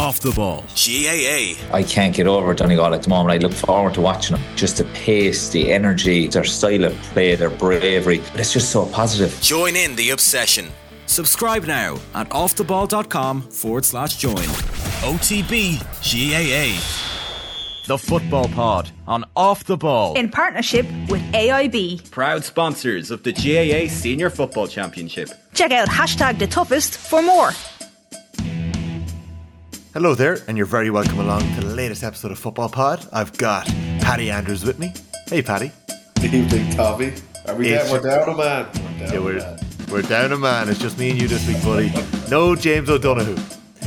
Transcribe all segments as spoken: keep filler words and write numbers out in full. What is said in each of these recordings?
Off the Ball. G A A. I can't get over Donegal at the moment. I look forward to watching them. Just the pace, the energy, their style of play, their bravery. But it's just so positive. Join in the obsession. Subscribe now at offtheball.com forward slash join. O T B G A A. The Football Pod on Off the Ball. In partnership with A I B. Proud sponsors of the G A A Senior Football Championship. Check out hashtag the toughest for more. Hello there, and you're very welcome along to the latest episode of Football Pod. I've got Paddy Andrews with me. Hey, Paddy. Good evening, Tommy. Are we down? We're down a man. We're down yeah, we're, a man. We're down a man. It's just me and you this week, buddy. No James O'Donoghue.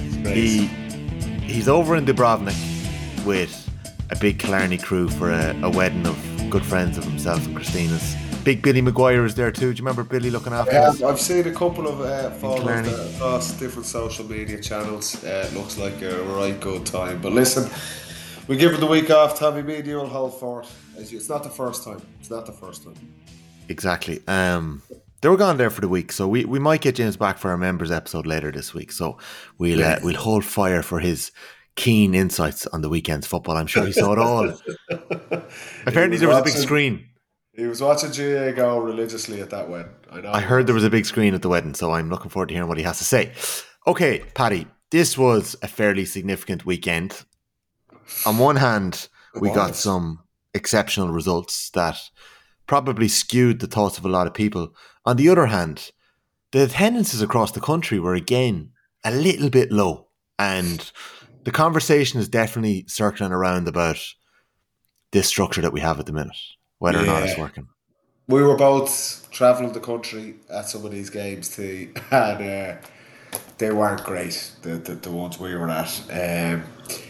He He's over in Dubrovnik with a big Killarney crew for a, a wedding of good friends of himself and Christina's. Big Billy Maguire is there too. Do you remember Billy looking after yeah, us? I've seen a couple of uh, photos across different social media channels. Uh, it looks like a right good time. But listen, we give it the week off. Tommy, me and you will hold forth. It's not the first time. It's not the first time. Exactly. Um, they were gone there for the week, so we, we might get James back for our members episode later this week. So we'll uh, we'll hold fire for his keen insights on the weekend's football. I'm sure he saw it all. Apparently there was watching, a big screen. He was watching G A A go religiously at that wedding. I know. I heard there was a big screen at the wedding, so I'm looking forward to hearing what he has to say. Okay, Paddy, this was a fairly significant weekend. On one hand, we got some exceptional results that probably skewed the thoughts of a lot of people. On the other hand, the attendances across the country were again a little bit low, and the conversation is definitely circling around about this structure that we have at the minute, whether yeah. or not it's working. We were both travelling the country at some of these games too, and uh, they weren't great, the, the, the ones we were at. Um,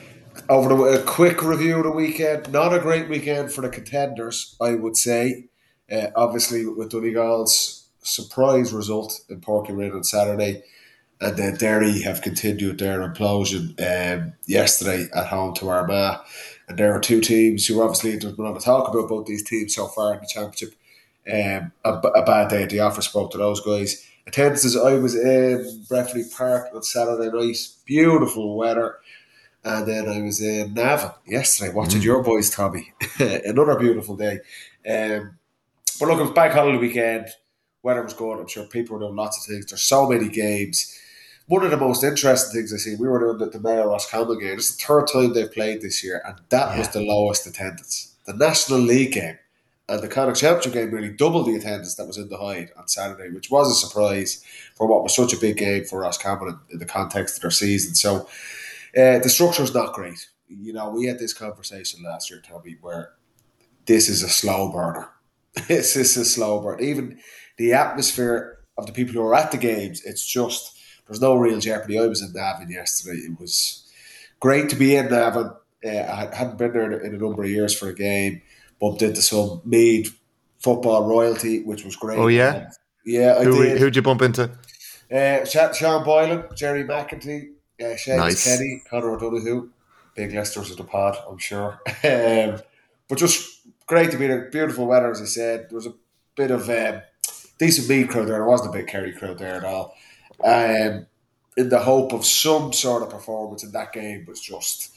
over the, a quick review of the weekend, not a great weekend for the contenders, I would say. Uh, obviously, with Donegal's surprise result in Portrush on Saturday, and then Derry have continued their implosion um, yesterday at home to Armagh. And there are two teams who obviously, there's been a lot of talk about both these teams so far in the championship. Um, a, a bad day at the office spoke to those guys. Attendances, I was in Breffni Park on Saturday night. Beautiful weather. And then I was in Navan yesterday watching mm. your boys, Tommy. Another beautiful day. Um, but look, it was bank holiday weekend. Weather was good. I'm sure people were doing lots of things. There's so many games. One of the most interesting things I see, we were doing the, the Mayo Roscommon game. It's the third time they've played this year, and that yeah. was the lowest attendance. The National League game and the Connacht Championship game really doubled the attendance that was in the Hyde on Saturday, which was a surprise for what was such a big game for Roscommon in, in the context of their season. So uh, the structure is not great. You know, we had this conversation last year, Tommy, where this is a slow burner. This is a slow burner. Even the atmosphere of the people who are at the games, it's just, there's no real jeopardy. I was in Navan yesterday. It was great to be in Navan. Uh, I hadn't been there in a number of years for a game. Bumped into some Meath football royalty, which was great. Oh, yeah? Um, yeah, I Who, did. Who'd you bump into? Uh, Sean Boylan, Jerry McEntee, uh, Seamus nice. Kenny, Conor O'Donoghue. Big listeners of the pod, I'm sure. um, but just great to be there. Beautiful weather, as I said. There was a bit of um, decent Meath crowd there. There wasn't a big Kerry crowd there at all. Um, in the hope of some sort of performance in that game was just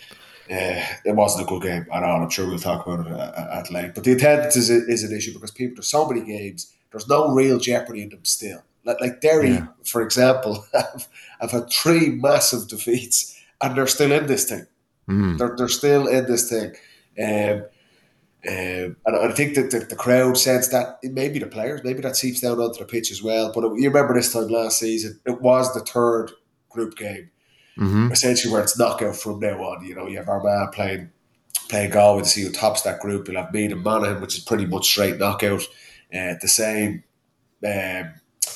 uh, it wasn't a good game at all. I'm sure we'll talk about it at, at length. But the attendance is, is an issue because people, there's so many games, there's no real jeopardy in them still. Like, like Derry, yeah. for example, have, have had three massive defeats and they're still in this thing. Mm. They're, they're still in this thing. Um, Um, and I think that the, the crowd sense that it may be the players, maybe that seeps down onto the pitch as well. But it, you remember this time last season, it was the third group game, mm-hmm. essentially where it's knockout from now on. You know, you have Armagh playing playing Galway to see who tops that group. You'll have Meath and Monaghan, which is pretty much straight knockout. Uh, the same. Um,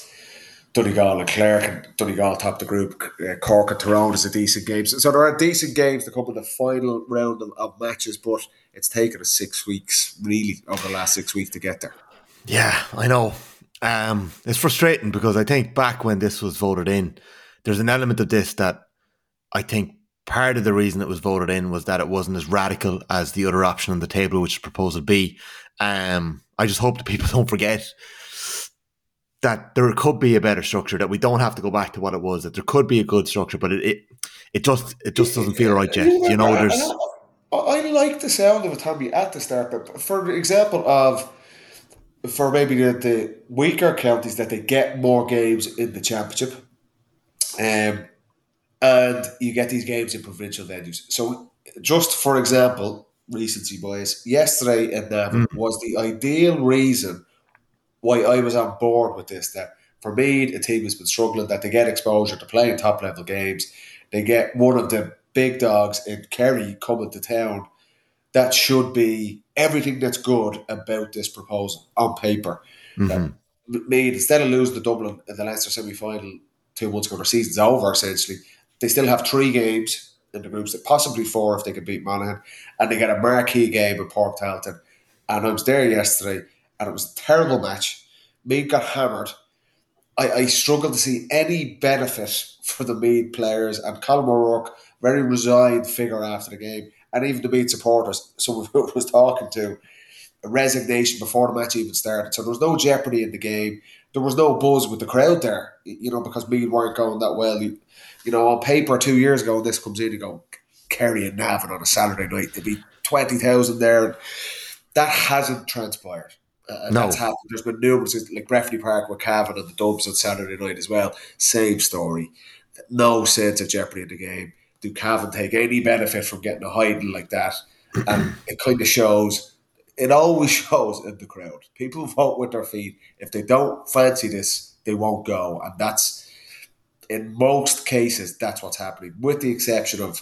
Donegal and Clare, and Donegal top the group. Uh, Cork and Tyrone is a decent game. So, so there are decent games to come in the final round of, of matches, but it's taken us six weeks, really, over the last six weeks to get there. Yeah, I know. Um, it's frustrating because I think back when this was voted in, there's an element of this that I think part of the reason it was voted in was that it wasn't as radical as the other option on the table, which is Proposal B. Um, I just hope that people don't forget that there could be a better structure, that we don't have to go back to what it was, that there could be a good structure, but it it, it just it just doesn't feel right yet. You know, there's. I, I like the sound of it, Tommy, at the start, but for example of for maybe the, the weaker counties that they get more games in the championship, um, and you get these games in provincial venues. So, just for example, recency bias, yesterday in Navan mm. was the ideal reason why I was on board with this. That for me, a team has been struggling, that they get exposure to playing top level games. They get one of the big dogs in Kerry coming to town. That should be everything that's good about this proposal on paper. Mm-hmm. That made, instead of losing to Dublin in the Leinster semi-final two months ago, their season's over essentially. They still have three games in the groups, possibly four if they can beat Monaghan, and they get a marquee game in Port Talton. And I was there yesterday, and it was a terrible match. Meath got hammered. I, I struggled to see any benefit for the Meath players, and Colin O'Rourke, very resigned figure after the game, and even the Meath supporters, someone who was talking to, a resignation before the match even started. So there was no jeopardy in the game. There was no buzz with the crowd there, you know, because Meath weren't going that well. You, you know, on paper two years ago, this comes in and go, Kerry and Navan on a Saturday night, there'd be twenty thousand there. That hasn't transpired. Uh, no. That's happened. There's been numerous, like Breffni Park with Cavan and the Dubs on Saturday night as well. Same story. No sense of jeopardy in the game. Do Cavan take any benefit from getting a hiding like that? And it kind of shows, it always shows in the crowd. People vote with their feet. If they don't fancy this, they won't go. And that's, in most cases, that's what's happening. With the exception of,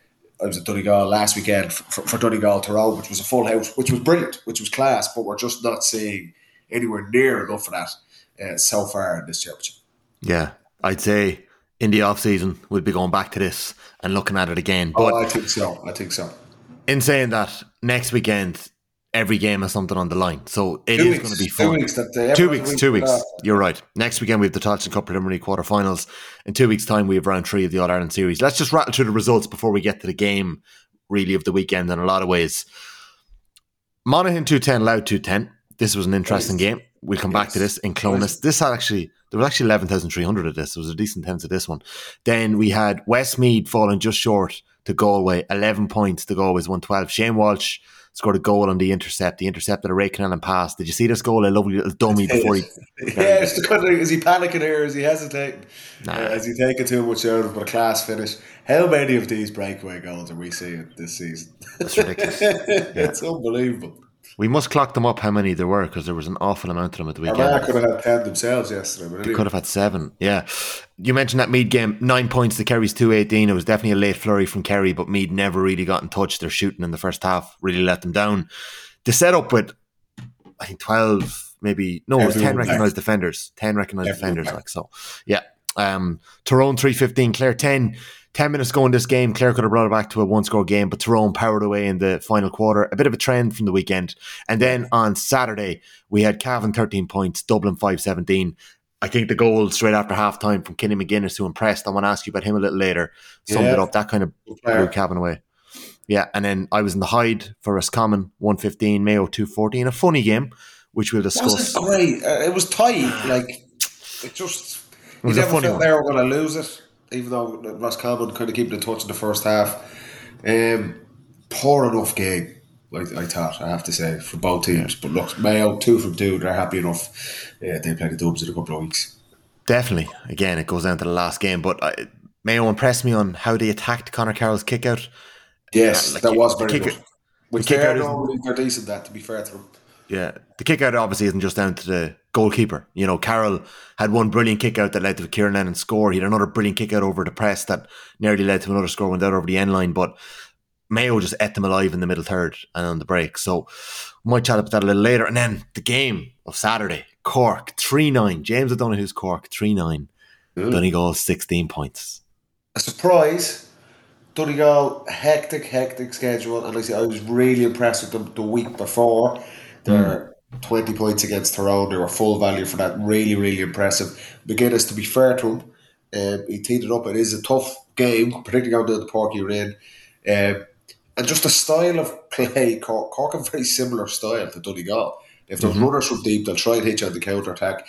I was at Donegal last weekend for, for Donegal Tyrone, which was a full house, which was brilliant, which was class, but we're just not seeing anywhere near enough of that uh, so far in this championship. Yeah, I'd say in the off season we'll be going back to this and looking at it again. But oh, I think so. I think so. In saying that, next weekend every game has something on the line, so it two is weeks, going to be fun. Two weeks. That day, two weeks. Week two weeks. That. You're right. Next weekend we have the Tailteann Cup preliminary quarterfinals. In two weeks' time we have round three of the All Ireland series. Let's just rattle through the results before we get to the game, really, of the weekend in a lot of ways. Monaghan two ten, Louth two ten. This was an interesting yes. game. We'll come yes. back to this in Clonus. Yes. This had actually, there was actually eleven thousand three hundred of this. It was a decent tenth of this one. Then we had Westmeath falling just short to Galway. eleven points to Galway's one twelve. Shane Walsh scored a goal on the intercept. The intercepted a Ray Canellan pass. Did you see this goal? A lovely little dummy before he... yeah, it's the kind of, is he panicking here? Is he hesitating? Nah. Uh, is he taking too much out of it? But a class finish. How many of these breakaway goals are we seeing this season? It's ridiculous. It's yeah. unbelievable. We must clock them up how many there were, because there was an awful amount of them at the weekend. Armagh could have had ten themselves yesterday. But they anyway. could have had seven, yeah. You mentioned that Meath game, nine points to Kerry's two eighteen. It was definitely a late flurry from Kerry, but Meath never really got in touch. Their shooting in the first half really let them down. They set up with, I think, twelve, maybe, no, it was ten recognised defenders. ten recognised Everyone defenders, back. like so. Yeah. Um, Tyrone three fifteen, Clare ten. ten minutes ago in this game, Clare could have brought it back to a one-score game, but Tyrone powered away in the final quarter. A bit of a trend from the weekend. And then on Saturday, we had Cavan thirteen points, Dublin five seventeen. I think the goal straight after half-time from Kenny McGuinness, who impressed, I want to ask you about him a little later, summed yeah. it up. That kind of blew Cavan away. Yeah, and then I was in the Hyde for Roscommon, one fifteen, Mayo two fourteen. A funny game, which we'll discuss. Wasn't great. Uh, it was tight. Like, it just... It was you never felt they were going to lose it, even though Roscommon kind of keeping in touch in the first half. Um, poor enough game, I, I thought, I have to say, for both teams. But look, Mayo, two from two, they're happy enough. Yeah, they play the Dubs in a couple of weeks. Definitely. Again, it goes down to the last game. But I, Mayo impressed me on how they attacked Conor Carroll's kick out. Yes, uh, like that was very kick good. Which they're, normally, they're decent at, to be fair to them. Yeah, the kick out obviously isn't just down to the goalkeeper. You know, Carroll had one brilliant kick out that led to a Kieran Lennon score. He had another brilliant kick out over the press that nearly led to another score, went out over the end line. But Mayo just ate them alive in the middle third and on the break. So we might chat about that a little later. And then the game of Saturday, Cork three nine. James O'Donoghue's Cork three nine. Donegal sixteen points. A surprise. Donegal, hectic, hectic schedule. And like I said, I was really impressed with them the week before. They're mm. twenty points against Tyrone. They were full value for that. Really, really impressive. McGuinness, to be fair to him, um, he teed it up. It is a tough game, particularly on the Park you're in. Um, and just the style of play, Cork, Cork have a very similar style to Donegal. If those mm-hmm. runners from deep, they'll try and hit you on the counter-attack.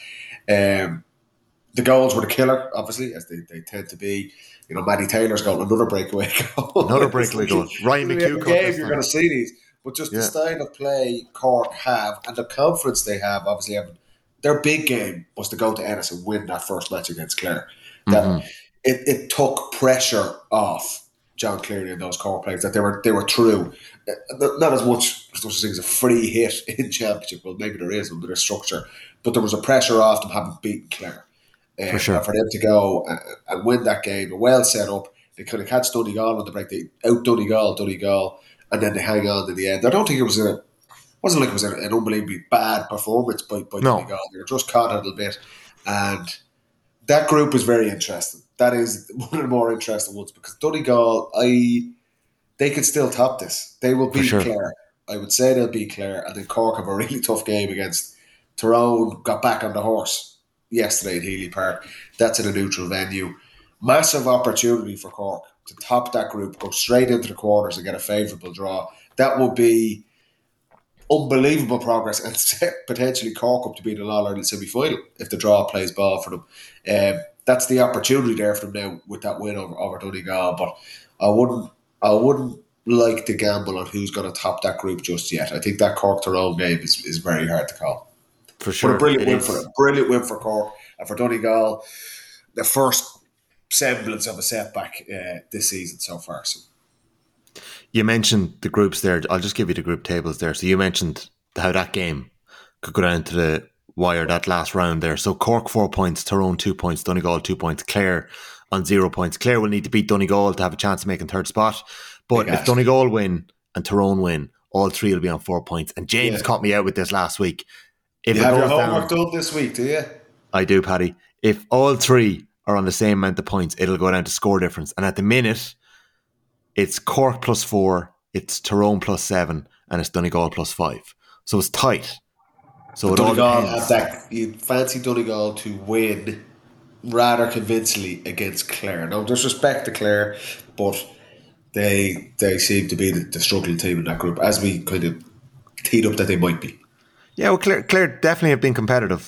Um, the goals were the killer, obviously, as they, they tend to be. You know, Matty Taylor's got another breakaway goal. Another breakaway goal. Ryan McHugh caught game, this you're time. going to see these. But just Yeah. the style of play Cork have and the confidence they have, obviously, having their big game was to go to Ennis and win that first match against Clare. That Mm-hmm. it, it took pressure off John Cleary and those Cork players, that they were they were through. Not as much as such as a free hit in Championship. Well, maybe there is under their structure, but there was a pressure off them having beaten Clare. Um, For sure. And for them to go and, and win that game, well set up. They could have catch Donegal on the break. They out Donegal, Donegal, and then they hang on to the end. I don't think it was a wasn't like it was an, an unbelievably bad performance by, by No. Donegal. They were just caught a little bit, and that group was very interesting. That is one of the more interesting ones because Donegal, I they could still top this. They will beat sure. Clare. I would say they'll beat Clare, and then Cork have a really tough game against Tyrone. Got back on the horse yesterday at Healy Park. That's in a neutral venue. Massive opportunity for Cork to top that group, go straight into the quarters and get a favourable draw. That would be unbelievable progress and set potentially Cork up to be in the All-Ireland semi-final if the draw plays ball for them. Um, that's the opportunity there for them now with that win over, over Donegal. But I wouldn't, I wouldn't like to gamble on who's going to top that group just yet. I think that Cork-Tyrone game is, is very hard to call. For sure. But a brilliant It win is. for them. Brilliant win for Cork. And for Donegal, the first semblance of a setback uh, this season so far. So. You mentioned the groups there. I'll just give you the group tables there. So you mentioned how that game could go down to the wire, that last round there. So Cork four points, Tyrone two points, Donegal two points, Clare on zero points. Clare will need to beat Donegal to have a chance of making third spot. But Big if ask. Donegal win and Tyrone win, all three will be on four points. And James Yeah. caught me out with this last week. If You it have your goes homework down, done this week, do you? I do, Paddy. If all three are on the same amount of points, it'll go down to score difference. And at the minute, it's Cork plus four, it's Tyrone plus seven, and it's Donegal plus five. So it's tight. So it all Donegal depends. have that. You fancy Donegal to win rather convincingly against Clare. No disrespect to Clare, but they they seem to be the, the struggling team in that group, as we kind of teed up that they might be. Yeah, well, Clare, Clare definitely have been competitive,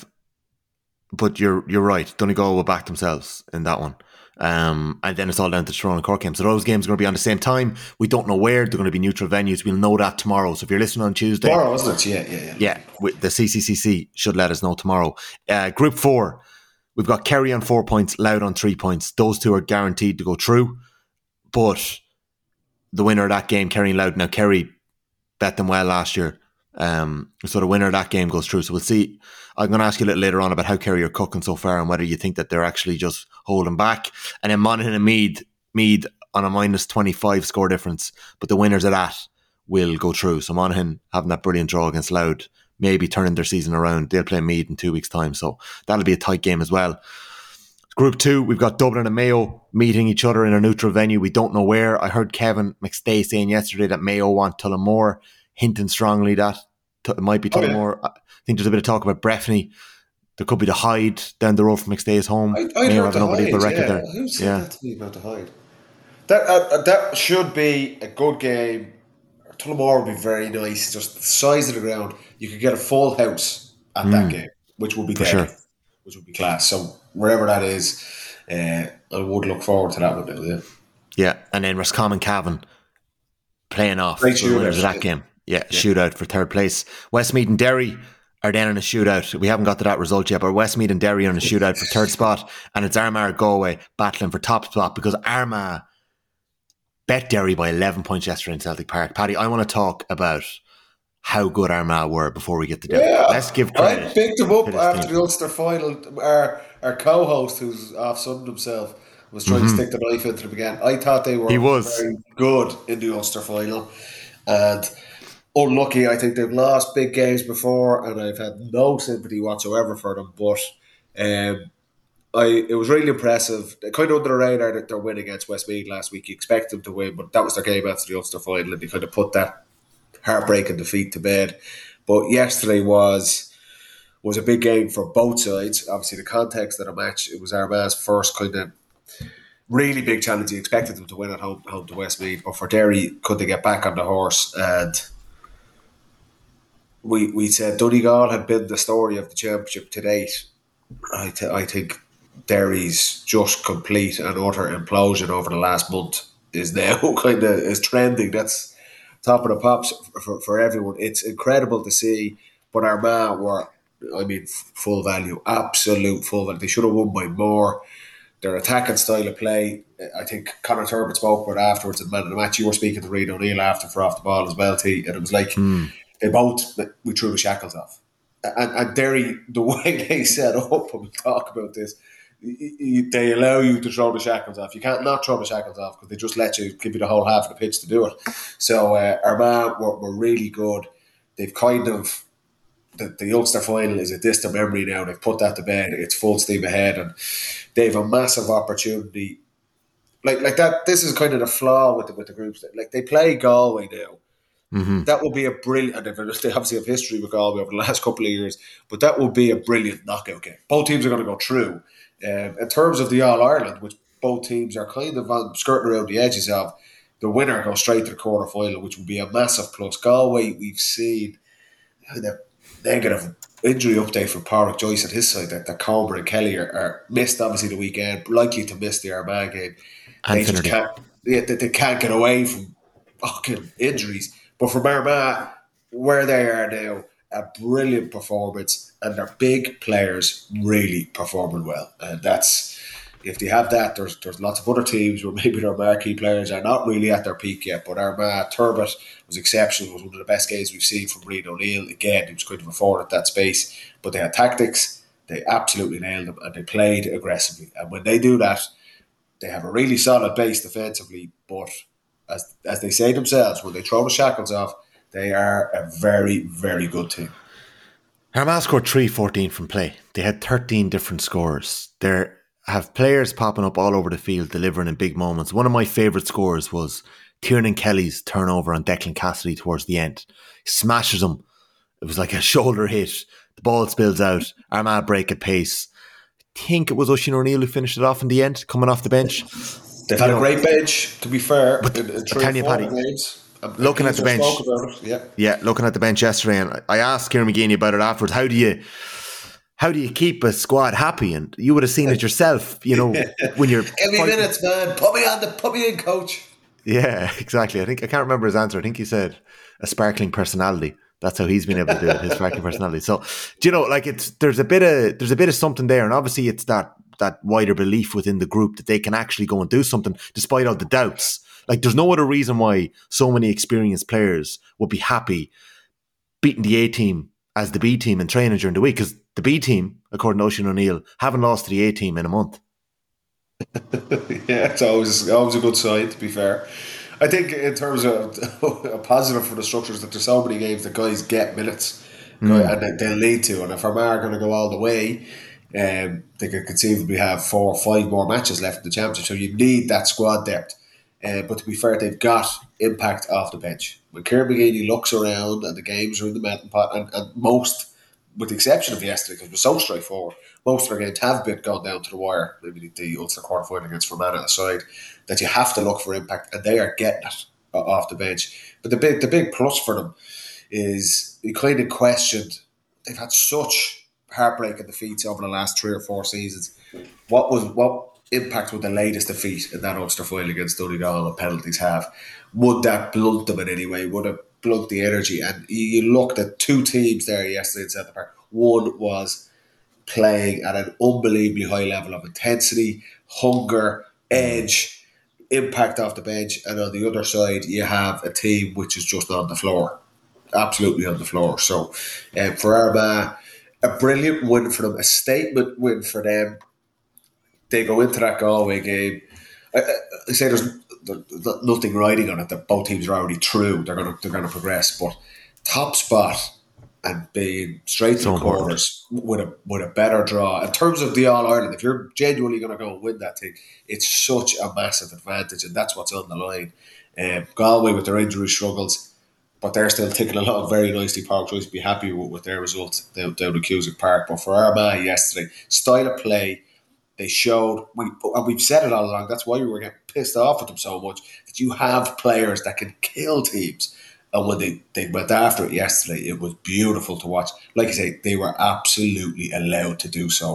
but you're you're right. Donegal will back themselves in that one. Um, and then it's all down to Tyrone and Cork games. So those games are going to be on the same time. We don't know where. They're going to be neutral venues. We'll know that tomorrow. So if you're listening on Tuesday... Tomorrow, isn't it? Yeah, yeah, yeah. Yeah, with the C C C C should let us know tomorrow. Uh, group four, we've got Kerry on four points, Louth on three points. Those two are guaranteed to go through. But the winner of that game, Kerry and Louth, now Kerry bet them well last year. Um, so the winner of that game goes through. So we'll see. I'm going to ask you a little later on about how Kerry are cooking so far and whether you think that they're actually just holding back. And then Monaghan and Meath, Meath on a minus twenty-five score difference. But the winners of that will go through. So Monaghan having that brilliant draw against Louth, maybe turning their season around. They'll play Meath in two weeks' time. So that'll be a tight game as well. Group two, we've got Dublin and Mayo meeting each other in a neutral venue. We don't know where. I heard Kevin McStay saying yesterday that Mayo want Tullamore, hinting strongly that it might be Tullamore. Oh, yeah. I think there's a bit of talk about Breffni. There could be the Hyde down the road from McStay's home. I, I Mayo heard have an the unbelievable Hyde, record yeah. there. Who said yeah. that to me about the Hyde? That, uh, that should be a good game. Tullamore would be very nice. Just the size of the ground. You could get a full house at mm. that game, which would be For deadly, sure. which would be class. So wherever that is, uh, I would look forward to that one now, yeah. Yeah, and then Roscommon Cavan playing off Great for the winners of that yeah. game. Yeah, yeah, shootout for third place. Westmeath and Derry are then in a shootout. We haven't got to that result yet, but Westmeath and Derry are in a shootout for third spot, and it's Armagh Galway battling for top spot because Armagh bet Derry by eleven points yesterday in Celtic Park. Paddy, I want to talk about how good Armagh were before we get to Derry. Yeah, Let's give credit. I picked him up after team. the Ulster final. Our, our co-host, who's off-sunned himself, was trying mm-hmm. to stick the knife into them again. I thought they were he was. very good in the Ulster final. And unlucky, I think they've lost big games before, and I've had no sympathy whatsoever for them. But um, I it was really impressive. Kind of under the radar that their win against Westmeath last week. You expect them to win, but that was their game after the Ulster final, and they kind of put that heartbreaking defeat to bed. But yesterday was was a big game for both sides. Obviously, the context of the match, it was Armagh's first kind of really big challenge. You expected them to win at home, home to Westmeath, but for Derry, could they get back on the horse? And we we said Donegal had been the story of the championship to date, I, th- I think Derry's just complete and utter implosion over the last month is now kind of is trending. That's top of the pops for, for everyone. It's incredible to see, but Armagh were, I mean, full value, absolute full value. They should have won by more. Their attacking style of play, I think Conor Turbitt spoke about afterwards at the man of the match. You were speaking to Reid O'Neill after for off the ball as well, T, and it was like mm. they both, we threw the shackles off. And, and Derry, the way they set up, and we'll talk about this, they allow you to throw the shackles off. You can't not throw the shackles off because they just let you, give you the whole half of the pitch to do it. So uh, Armagh were, were really good. They've kind of, the, the Ulster final is a distant memory now. They've put that to bed. It's full steam ahead, and they have a massive opportunity. Like like that. This is kind of the flaw with the, with the groups. Like they play Galway now. Mm-hmm. That will be a brilliant. They obviously have history with Galway over the last couple of years, but that will be a brilliant knockout game. Both teams are going to go through. Um, in terms of the All Ireland, which both teams are kind of on, skirting around the edges of, the winner goes straight to the quarter final, which will be a massive plus. Galway, we've seen the negative injury update from Pádraig Joyce at his side that, that Comer and Kelly are, are missed obviously the weekend, likely to miss the Armagh game. They just can't. They, they can't get away from fucking injuries. But from Armagh, where they are now, a brilliant performance, and their big players really performing well. And that's, if they have that, there's there's lots of other teams where maybe their marquee players are not really at their peak yet. But Armagh, Turbitt was exceptional, was one of the best games we've seen from Reid O'Neill. Again, he was kind of afforded that space. But they had tactics, they absolutely nailed them, and they played aggressively. And when they do that, they have a really solid base defensively, but as as they say themselves, when they throw the shackles off, they are a very, very good team. Armagh scored three fourteen from play. They had thirteen different scorers. They have players popping up all over the field, delivering in big moments. One of my favourite scores was Tiernan Kelly's turnover on Declan Cassidy towards the end. He smashes him. It was like a shoulder hit. The ball spills out. Armagh break at pace. I think it was Oisín O'Neill who finished it off in the end, coming off the bench. They've had you know, a great bench, to be fair. But in, in three I tell you, Paddy, games. Looking at the bench, yeah. yeah, looking at the bench yesterday, and I asked Kieran McGeaney about it afterwards. How do you, how do you keep a squad happy? And you would have seen it yourself, you know, when you're give me fighting. minutes, man. Put me on the, put me in, coach. Yeah, exactly. I think I can't remember his answer. I think he said a sparkling personality. That's how he's been able to do it. His sparkling personality. So, do you know, like it's there's a bit of there's a bit of something there, and obviously it's that that wider belief within the group that they can actually go and do something despite all the doubts. Like, there's no other reason why so many experienced players would be happy beating the A team as the B team and training during the week, because the B team, according to Oisín O'Neill, haven't lost to the A team in a month. Yeah, it's always always a good sign, to be fair. I think in terms of a positive for the structures, that there's so many games that guys get minutes mm. and they'll need to. And if Armagh are going to go all the way, um, they could conceivably have four or five more matches left in the championship. So you need that squad depth. Uh, but to be fair, they've got impact off the bench. When Kieran McGeaney looks around and the games are in the melting pot, and, and most, with the exception of yesterday, because it was so straightforward, most of their games have been gone down to the wire, maybe the Ulster quarter-final against Fermanagh aside, that you have to look for impact, and they are getting it off the bench. But the big the big plus for them is you kind of questioned, they've had such heartbreaking defeats over the last three or four seasons. What was what impact would the latest defeat in that Ulster final against Donegal and penalties have? Would that blunt them in any way? Would it blunt the energy? And you looked at two teams there yesterday in Centre Park. One was playing at an unbelievably high level of intensity, hunger, edge, impact off the bench, and on the other side you have a team which is just on the floor, absolutely on the floor. So um, for Armagh, a brilliant win for them, a statement win for them. They go into that Galway game. I, I say there's, there's nothing riding on it, that both teams are already through. They're going to they're going to progress, but top spot and being straight to so the corners with a with a better draw in terms of the All Ireland. If you're genuinely going to go and win that thing, it's such a massive advantage, and that's what's on the line. Um, Galway with their injury struggles, but they're still ticking along very nicely. Park Choice be happy with, with their results down, down at Cusack Park. But for Armagh yesterday, style of play. They showed, we, and we've said it all along, that's why we were getting pissed off at them so much, that you have players that can kill teams. And when they, they went after it yesterday, it was beautiful to watch. Like I say, they were absolutely allowed to do so.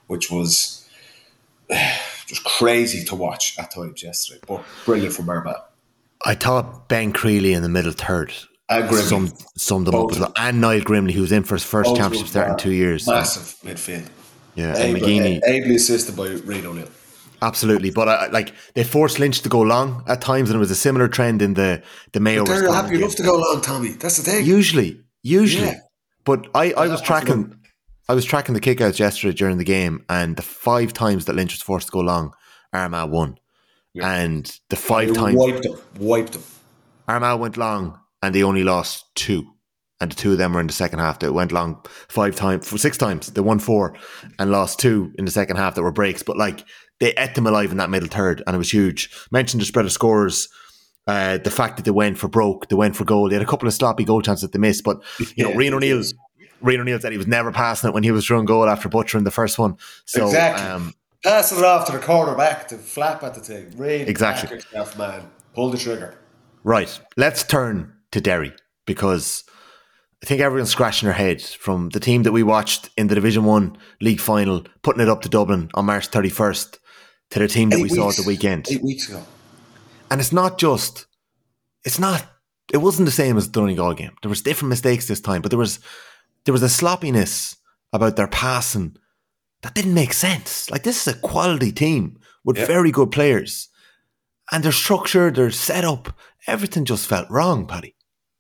which was just crazy to watch at times yesterday. But brilliant from Armagh. I thought Ben Creeley in the middle third and Grimley summed, summed them up as well. And Niall Grimley, who was in for his first Both championship start in two years. Massive so. midfield. Yeah, Able, and McGeaney. Ably assisted by Rian O'Neill. Absolutely, but uh, like they forced Lynch to go long at times, and it was a similar trend in the the Mayo. But they're happy enough to go long, Tommy. That's the thing. Usually, usually, yeah. but I, I was tracking, I was tracking the kickouts yesterday during the game, and the five times that Lynch was forced to go long, Armagh won, yeah. and the five they times wiped them, wiped them. Armagh went long, and they only lost two, and the two of them were in the second half. They went long five times, for six times. They won four and lost two in the second half that were breaks, but like. They ate them alive in that middle third, and it was huge. Mentioned the spread of scores, uh, the fact that they went for broke, they went for goal. They had a couple of sloppy goal chances that they missed, but you yeah, know, Rian O'Neill, Rian O'Neill said he was never passing it when he was through goal after butchering the first one. So, exactly, um, passing it off to the cornerback to flap at the thing. Really exactly, yourself, man. Pull the trigger. Right, let's turn to Derry because I think everyone's scratching their head from the team that we watched in the Division One League Final, putting it up to Dublin on March thirty-first. To the team that eight we weeks, saw at the weekend. Eight weeks ago. And it's not just, it's not, it wasn't the same as the Donegal game. There was different mistakes this time, but there was there was a sloppiness about their passing that didn't make sense. Like, this is a quality team with yep. very good players. And their structure, their setup, everything just felt wrong, Paddy.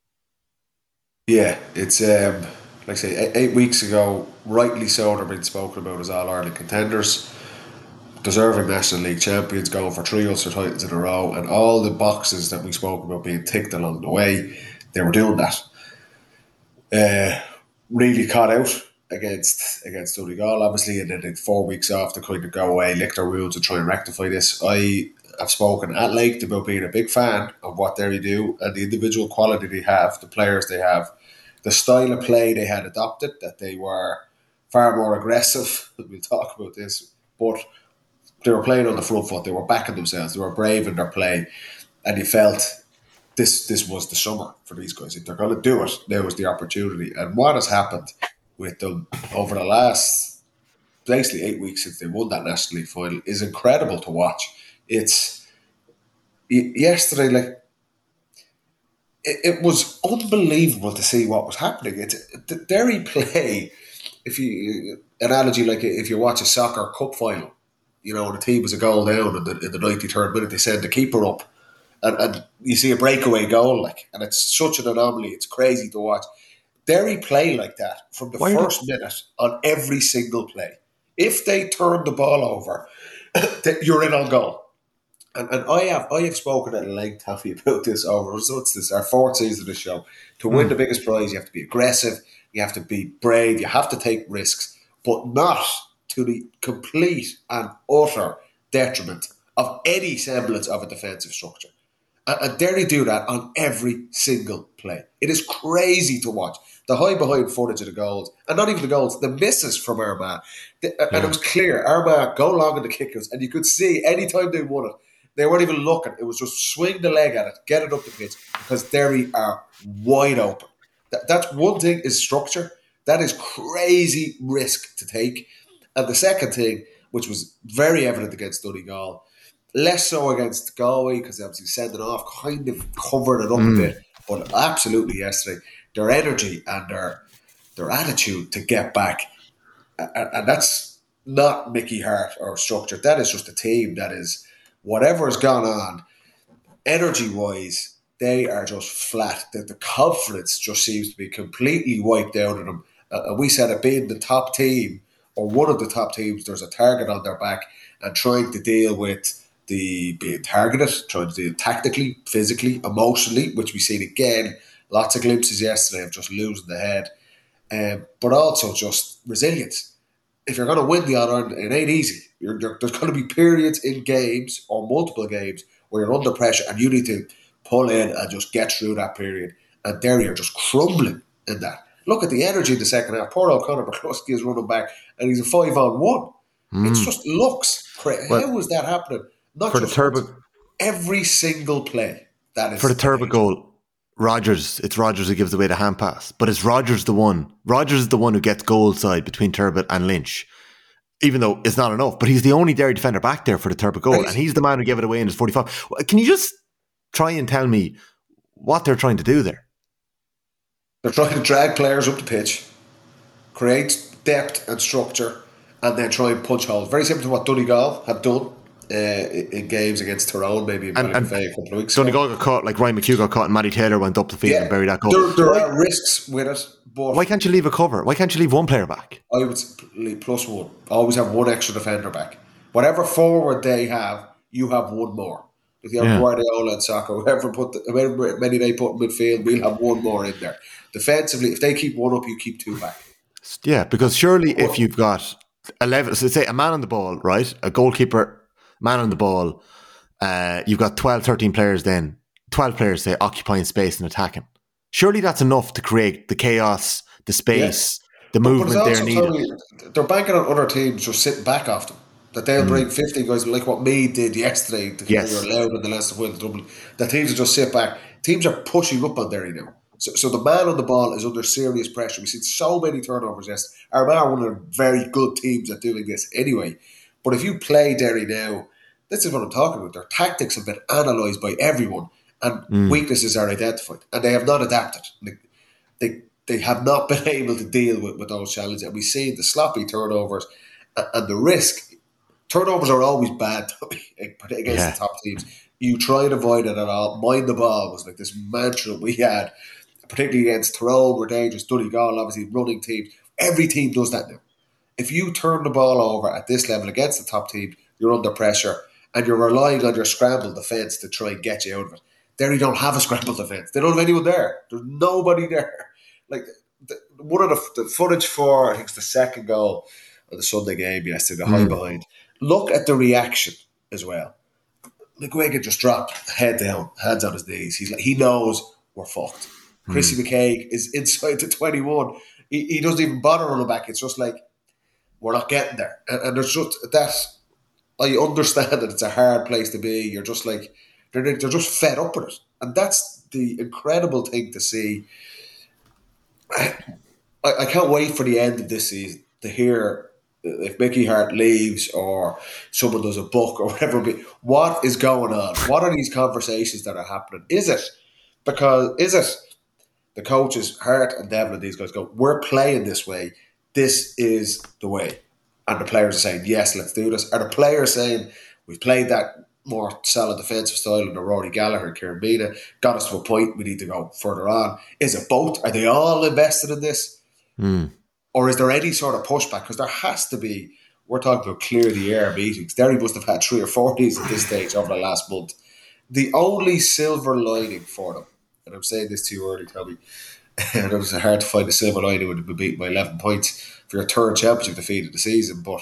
Yeah, it's, um, like I say, eight weeks ago, rightly so, they're being spoken about as All-Ireland contenders. Deserving National League champions, going for three Ulster titles in a row, and all the boxes that we spoke about being ticked along the way, they were doing that. Uh, really caught out against against Donegal, obviously, and then they four weeks off to kind of go away, lick their wounds and try and rectify this. I have spoken at length about being a big fan of what Derry do and the individual quality they have, the players they have, the style of play they had adopted, that they were far more aggressive. We'll talk about this, but they were playing on the front foot. They were backing themselves. They were brave in their play. And you felt this this was the summer for these guys. If they're going to do it, there was the opportunity. And what has happened with them over the last basically eight weeks since they won that National League final is incredible to watch. It's yesterday, like, it, it was unbelievable to see what was happening. It's the Derry play, if you, analogy like if you watch a soccer cup final, you know, the team was a goal down in the, in the ninety-third minute, they send the keeper up and, and you see a breakaway goal, like, and it's such an anomaly. It's crazy to watch. Derry play like that from the Why first not? minute on every single play. If they turn the ball over, you're in on goal. And, and I have I have spoken at length, Taffy, about this over, so it's this, our fourth season of the show. To win mm. the biggest prize, you have to be aggressive, you have to be brave, you have to take risks, but not to the complete and utter detriment of any semblance of a defensive structure. And, and Derry do that on every single play. It is crazy to watch. The high behind footage of the goals, and not even the goals, the misses from Armagh. The, yeah. And it was clear, Armagh go long in the kickers, and you could see any time they won it, they weren't even looking. It was just swing the leg at it, get it up the pitch, because Derry are wide open. That, that's one thing is structure. That is crazy risk to take. And the second thing, which was very evident against Donegal, less so against Galway, because they obviously sending off, kind of covered it up mm. a bit, but absolutely yesterday, their energy and their their attitude to get back, and, and that's not Mickey Hart or structure, that is just a team that is, whatever has gone on, energy-wise, they are just flat. The, the confidence just seems to be completely wiped out of them. Uh, and we said it being the top team, or one of the top teams, there's a target on their back, and trying to deal with the being targeted, trying to deal tactically, physically, emotionally, which we've seen again, lots of glimpses yesterday of just losing the head, um, but also just resilience. If you're going to win the All-Ireland, it ain't easy. You're, you're, there's going to be periods in games, or multiple games, where you're under pressure and you need to pull in and just get through that period. And Derry are just crumbling in that. Look at the energy in the second half. Poor old Conor McCluskey is running back and he's a five on one. Mm. It just looks crazy. Well, how is that happening? Not for just the turbo, once, every single play. That is for the turbo goal. Rodgers, it's Rodgers who gives away the hand pass, but it's Rodgers the one. Rodgers is the one who gets goal side between Turbot and Lynch, even though it's not enough. But he's the only Derry defender back there for the third goal, and he's the man who gave it away in his forty-five. Can you just try and tell me what they're trying to do there? They're trying to drag players up the pitch, create depth and structure, and then try and punch holes. Very similar to what Donegal had done uh, in games against Tyrone, maybe in and, and a couple of weeks Donegal ago. got caught, like Ryan McHugh got caught, and Matty Taylor went up the field yeah, and buried that goal. There, there are risks with it. But why can't you leave a cover? Why can't you leave one player back? I would leave plus one. Always have one extra defender back. Whatever forward they have, you have one more. If you have yeah. Guardiola and Saka, whoever put the, however many they put in midfield, we'll have one more in there. Defensively, if they keep one up, you keep two back. Yeah, because surely if you've got eleven, so say a man on the ball, right, a goalkeeper, man on the ball, uh, you've got twelve, thirteen players then, twelve players, say, occupying space and attacking. Surely that's enough to create the chaos, the space, yeah. the movement they're needed. They're banking on other teams just sitting back off them. That they'll mm. bring fifty guys like what Meath did yesterday to yes. you're allowed in the Leinster World Dublin. That teams will just sit back. Teams are pushing up on Derry now. So, so the man on the ball is under serious pressure. We've seen so many turnovers yesterday. Armagh are one of the very good teams at doing this anyway. But if you play Derry now, this is what I'm talking about. Their tactics have been analysed by everyone and mm. weaknesses are identified. And they have not adapted. They, they, they have not been able to deal with, with those challenges. And we see the sloppy turnovers and, and the risk. Turnovers are always bad against yeah. the top teams. You try and avoid it at all. Mind the ball was like this mantra we had, particularly against Tyrone, we're dangerous. Donegal, obviously, running teams. Every team does that now. If you turn the ball over at this level against the top team, you're under pressure and you're relying on your scramble defence to try and get you out of it. Derry don't have a scramble defence. They don't have anyone there. There's nobody there. Like the, one of the, the footage for, I think it's the second goal of the Sunday game yesterday, the mm. high behind. Look at the reaction as well. McGuigan just dropped, head down, hands on his knees. He's like, he knows we're fucked. Mm. Chrissy McKaigue is inside the twenty-one. He, he doesn't even bother running back. It's just like, we're not getting there. And, and there's just that, I understand that it's a hard place to be. You're just like, they're, they're just fed up with it. And that's the incredible thing to see. I, I can't wait for the end of this season to hear if Mickey Hart leaves or someone does a book or whatever, what is going on? What are these conversations that are happening? Is it because, is it the coaches, Hart and Devlin and these guys go, we're playing this way, this is the way. And the players are saying, yes, let's do this. Are the players saying, we've played that more solid defensive style in the Rory Gallagher and Kieran Mina, got us to a point, we need to go further on. Is it both? Are they all invested in this? Mm. Or is there any sort of pushback? Because there has to be. We're talking about clear the air meetings. Derry must have had three or four of these at this stage over the last month. The only silver lining for them, and I'm saying this too early, Tommy, and it was hard to find a silver lining when they've been beaten by eleven points for your third championship defeat of the season. But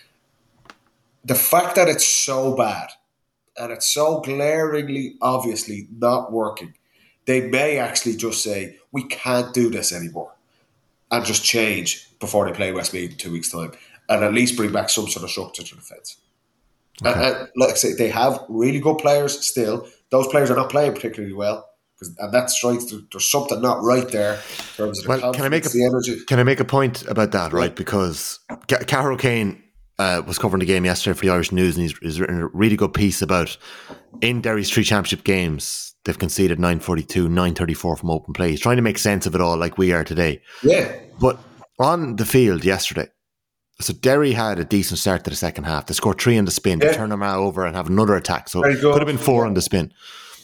the fact that it's so bad and it's so glaringly, obviously not working, they may actually just say, we can't do this anymore. And just change before they play Westmeath in two weeks' time, and at least bring back some sort of structure to the defence. Okay. And, and like I say, they have really good players still. Those players are not playing particularly well, and that strikes. There's something not right there in terms of the well, can I make a, the energy. Can I make a point about that, right? Because Carol Kane uh, was covering the game yesterday for the Irish News, and he's, he's written a really good piece about in Derry's three championship games. They've conceded nine forty-two, nine thirty-four from open play. He's trying to make sense of it all like we are today. Yeah. But on the field yesterday, so Derry had a decent start to the second half. They scored three on the spin. Yeah. They turned them over and have another attack. So it could have been four on the spin.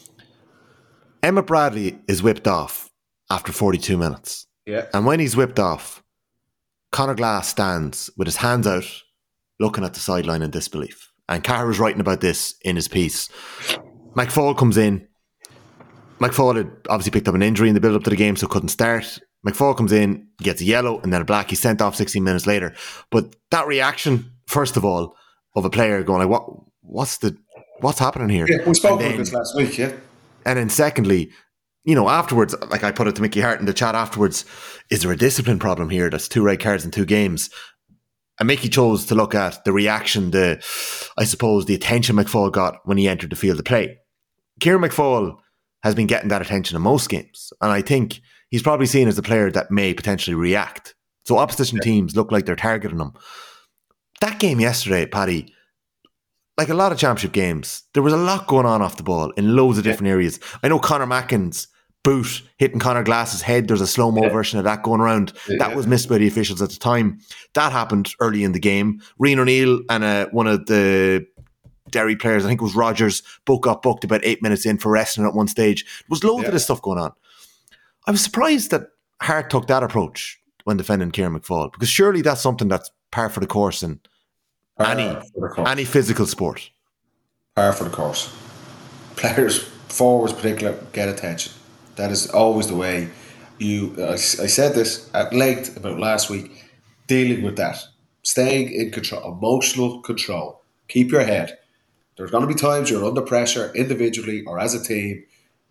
Emmett Bradley is whipped off after forty-two minutes. Yeah. And when he's whipped off, Conor Glass stands with his hands out looking at the sideline in disbelief. And Carr was writing about this in his piece. McFall comes in. McFall had obviously picked up an injury in the build-up to the game, so couldn't start. McFall comes in, gets a yellow, and then a black. He's sent off sixteen minutes later. But that reaction, first of all, of a player going like, "What? What's the? What's happening here?" Yeah, we spoke about this last week, yeah. And then, secondly, you know, afterwards, like I put it to Mickey Hart in the chat afterwards, is there a discipline problem here? That's two red cards in two games. And Mickey chose to look at the reaction, the, I suppose, the attention McFall got when he entered the field of play. Kieran McFall has been getting that attention in most games. And I think he's probably seen as a player that may potentially react. So opposition yeah. teams look like they're targeting him. that game yesterday, Paddy, like a lot of championship games, there was a lot going on off the ball in loads of different yeah. areas. I know Conor Mackin's boot hitting Conor Glass's head. There's a slow-mo yeah. version of that going around. Yeah. That was missed by the officials at the time. That happened early in the game. Rian O'Neill and uh, one of the Derry players, I think it was Rogers, both got booked about eight minutes in for wrestling at one stage. There was loads yeah. of this stuff going on. I was surprised that Hart took that approach when defending Kieran McFall, because surely that's something that's par for the course in any, course. any physical sport. Par for the course. Players, forwards particular, get attention. That is always the way you... I, I said this at length about last week, dealing with that. Staying in control, emotional control. Keep your head. There's going to be times you're under pressure, individually or as a team.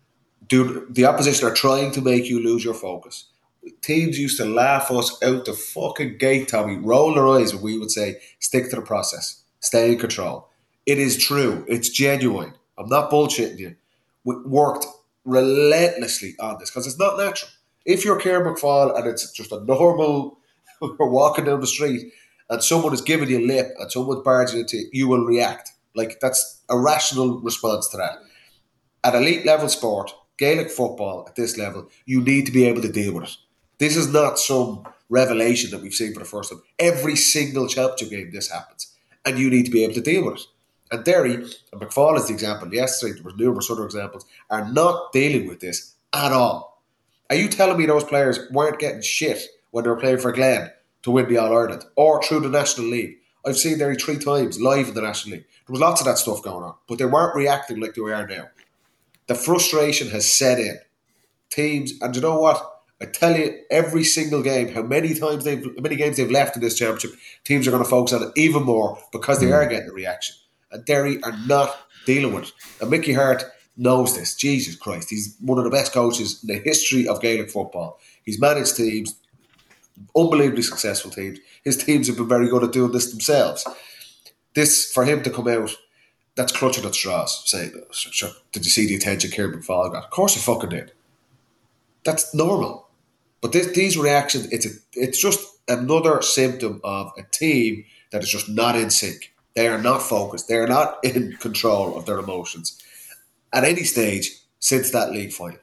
Dude, the opposition are trying to make you lose your focus. Teams used to laugh us out the fucking gate, Tommy, roll their eyes when we would say, stick to the process, stay in control. It is true. It's genuine. I'm not bullshitting you. We worked relentlessly on this because it's not natural. If you're Kieran McFall and it's just a normal, you're walking down the street and someone is giving you lip and someone's barging into you, you will react. Like, that's a rational response to that. At elite level sport, Gaelic football at this level, you need to be able to deal with it. This is not some revelation that we've seen for the first time. Every single championship game this happens. And you need to be able to deal with it. And Derry, and McFall is the example, yesterday there were numerous other examples, are not dealing with this at all. Are you telling me those players weren't getting shit when they were playing for Glen to win the All-Ireland or through the National League? I've seen Derry three times live in the National League. There was lots of that stuff going on, but they weren't reacting like they are now. The frustration has set in. Teams, and you know what? I tell you, every single game, how many times they've, how many games they've left in this championship, teams are going to focus on it even more because they mm. are getting a reaction. And Derry are not dealing with it. And Mickey Hart knows this. Jesus Christ, he's one of the best coaches in the history of Gaelic football. He's managed teams, unbelievably successful teams. His teams have been very good at doing this themselves. This, for him to come out, that's clutching at straws. Say, sure, did you see the attention Kieran McFall got? Of course he fucking did. That's normal. But this, these reactions, it's a, it's just another symptom of a team that is just not in sync. They are not focused. They are not in control of their emotions at any stage since that league final.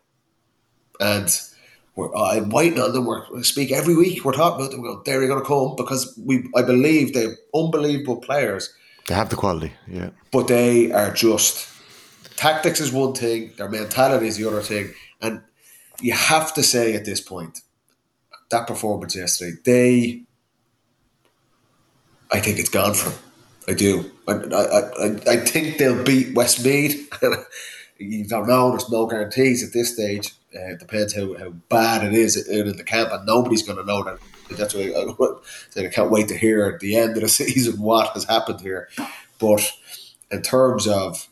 And we're, uh, I'm waiting on them. We're, we speak every week. We're talking about them. We're going, they're going to come because we. I believe they have unbelievable players. They have the quality, yeah. But they are just... Tactics is one thing. Their mentality is the other thing. And you have to say at this point, that performance yesterday, they... I think it's gone for them. I do. I, I, I think they'll beat Westmeath. You don't know. There's no guarantees at this stage. Uh, it depends how, how bad it is out in the camp, and nobody's going to know that. That's why I, I can't wait to hear at the end of the season what has happened here. But in terms of,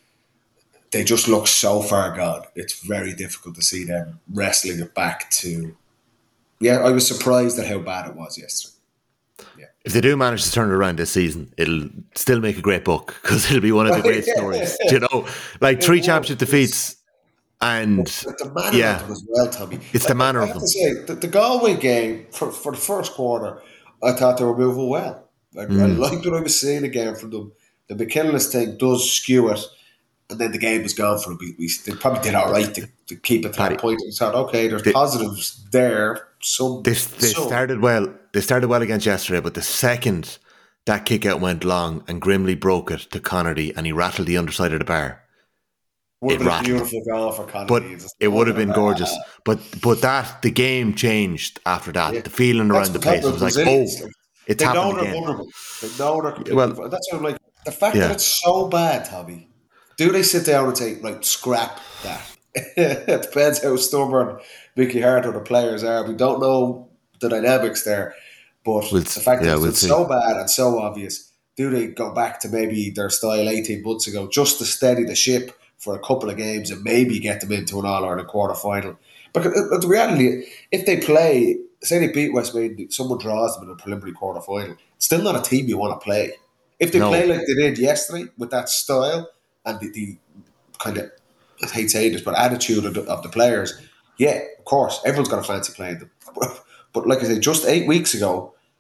they just look so far gone. It's very difficult to see them wrestling it back to. Yeah, I was surprised at how bad it was yesterday. Yeah. If they do manage to turn it around this season, it'll still make a great book because it'll be one of the great yeah. stories. Do you know, like three championship defeats, and the, the manner yeah, of them as well, Tommy. It's the manner I of have them. To say, the, the Galway game for, for the first quarter, I thought they were moving well. Like, mm. I liked what I was seeing again from them. The McKinless thing does skew it, and then the game was gone for them. We, we, they probably did all right to, to keep it to Paddy, that point. And thought, okay, there's they, positives there. Some, they they some. started well. They started well against yesterday, but the second that kick out went long and Grimley broke it to Connerty and he rattled the underside of the bar. Would have been beautiful goal for Connerty. But it would have been gorgeous. But but that the game changed after that. Yeah. The feeling around the place was like, oh, it's they happened know they're again. vulnerable. They know they're completely well, vulnerable. That's what I'm like. The fact yeah. that it's so bad, Tommy. Do they sit down and say, right, scrap that? It depends how stubborn Mickey Hart or the players are. We don't know the dynamics there. But we'll, the fact yeah, that we'll it's see. so bad and so obvious, do they go back to maybe their style eighteen months ago just to steady the ship for a couple of games and maybe get them into an All-Ireland quarter-final? Because the reality, if they play, say they beat Westmeath, someone draws them in a preliminary quarter-final, it's still not a team you want to play. If they no. play like they did yesterday with that style and the, the kind of, I hate saying this, but attitude of the, of the players, yeah, of course, everyone's got a fancy playing them. But like I said, just eight weeks ago,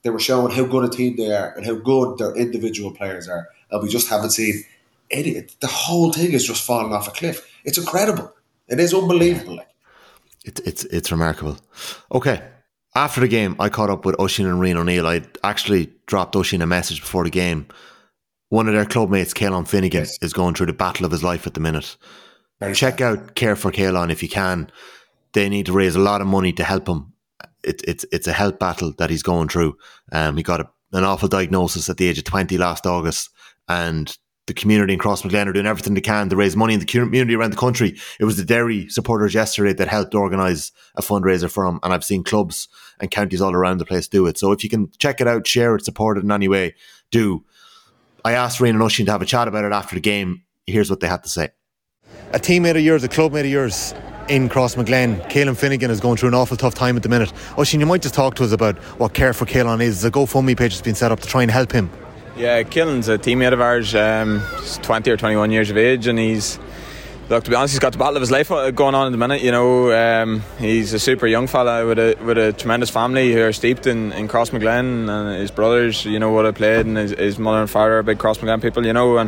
They were showing how good a team they are and how good their individual players are. And we just haven't seen any. The whole thing is just falling off a cliff. It's incredible. It is unbelievable. It's it's it's remarkable. Okay. After the game, I caught up with Oisín and Rian O'Neill. I actually dropped Oisín a message before the game. One of their club mates, Caelan Finnegan, yes. is going through the battle of his life at the minute. Very Check sad. out Care for Caelan if you can. They need to raise a lot of money to help him. It, it's it's a health battle that he's going through. Um, he got a, an awful diagnosis at the age of twenty last August, and the community in Crossmaglen are doing everything they can to raise money in the community around the country. It was the Derry supporters yesterday that helped organise a fundraiser for him, and I've seen clubs and counties all around the place do it. So if you can check it out, share it, support it in any way, do. I asked Rian and Oisín to have a chat about it after the game. Here's what they had to say. A teammate of yours, a clubmate of yours in Crossmaglen, Caelan Finnegan, is going through an awful tough time at the minute. Oisín, you might just talk to us about what Care for Caelan is. There's a GoFundMe page that's been set up to try and help him. Yeah, Caelan's a teammate of ours. Um, he's twenty or twenty-one years of age, and he's, look, to be honest, he's got the battle of his life going on at the minute. You know, um, he's a super young fella with a with a tremendous family who are steeped in, in Crossmaglen, and his brothers, you know, would have played, and his, his mother and father are big Crossmaglen people, you know, and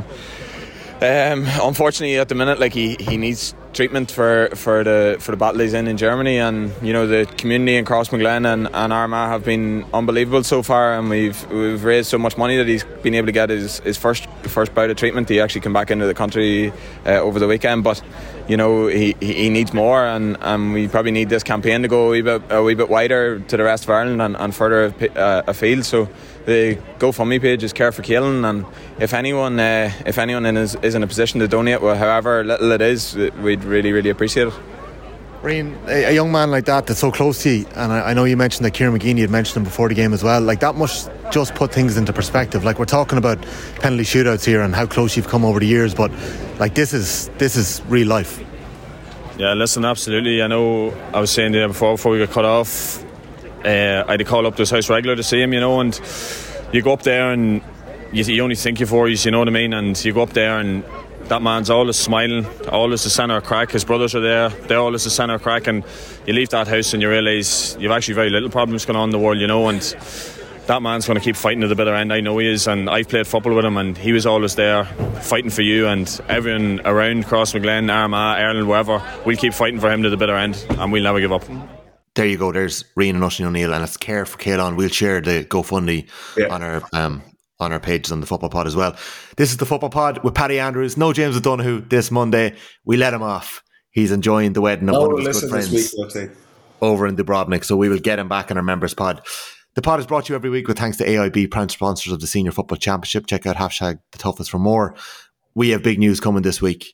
um, unfortunately at the minute, like he, he needs treatment for, for the for the battle he's in in Germany, and you know the community in Crossmaglen and, and Armagh have been unbelievable so far, and we've we've raised so much money that he's been able to get his, his first first bout of treatment. He actually came back into the country uh, over the weekend, but you know he, he needs more, and, and we probably need this campaign to go a wee bit, a wee bit wider to the rest of Ireland and, and further uh, afield. So the GoFundMe page is Care for Caelan, and if anyone uh, if anyone in is, is in a position to donate, well, however little it is, we'd really really appreciate it. Rian, a, a young man like that that's so close to you, and I, I know you mentioned that Kieran McGeeney had mentioned him before the game as well, like that must just put things into perspective. Like we're talking about penalty shootouts here and how close you've come over the years, but like this is this is real life. Yeah, listen, absolutely. I know I was saying there before before we got cut off, uh, I had to call up to his house regular to see him, you know, and you go up there and you, you only think you're for you know what I mean, and you go up there and that man's always smiling, always the centre of crack. His brothers are there, they're always the centre of crack, and you leave that house and you realise you've actually very little problems going on in the world, you know, and that man's going to keep fighting to the bitter end. I know he is, and I've played football with him, and he was always there fighting for you, and everyone around Crossmaglen, Armagh, Ireland, wherever, we'll keep fighting for him to the bitter end, and we'll never give up. There you go, there's Rian and Oisín O'Neill, and it's Care for Caelan. We'll share the GoFundMe yeah. on our um, on our pages on the Football Pod as well. This is the Football Pod with Paddy Andrews. No James O'Donoghue this Monday. We let him off. He's enjoying the wedding of oh, one of his good friends week, over in Dubrovnik, so we will get him back in our members pod. The pod is brought to you every week with thanks to A I B, proud sponsors of the Senior Football Championship. Check out hashtag the toughest for more. We have big news coming this week.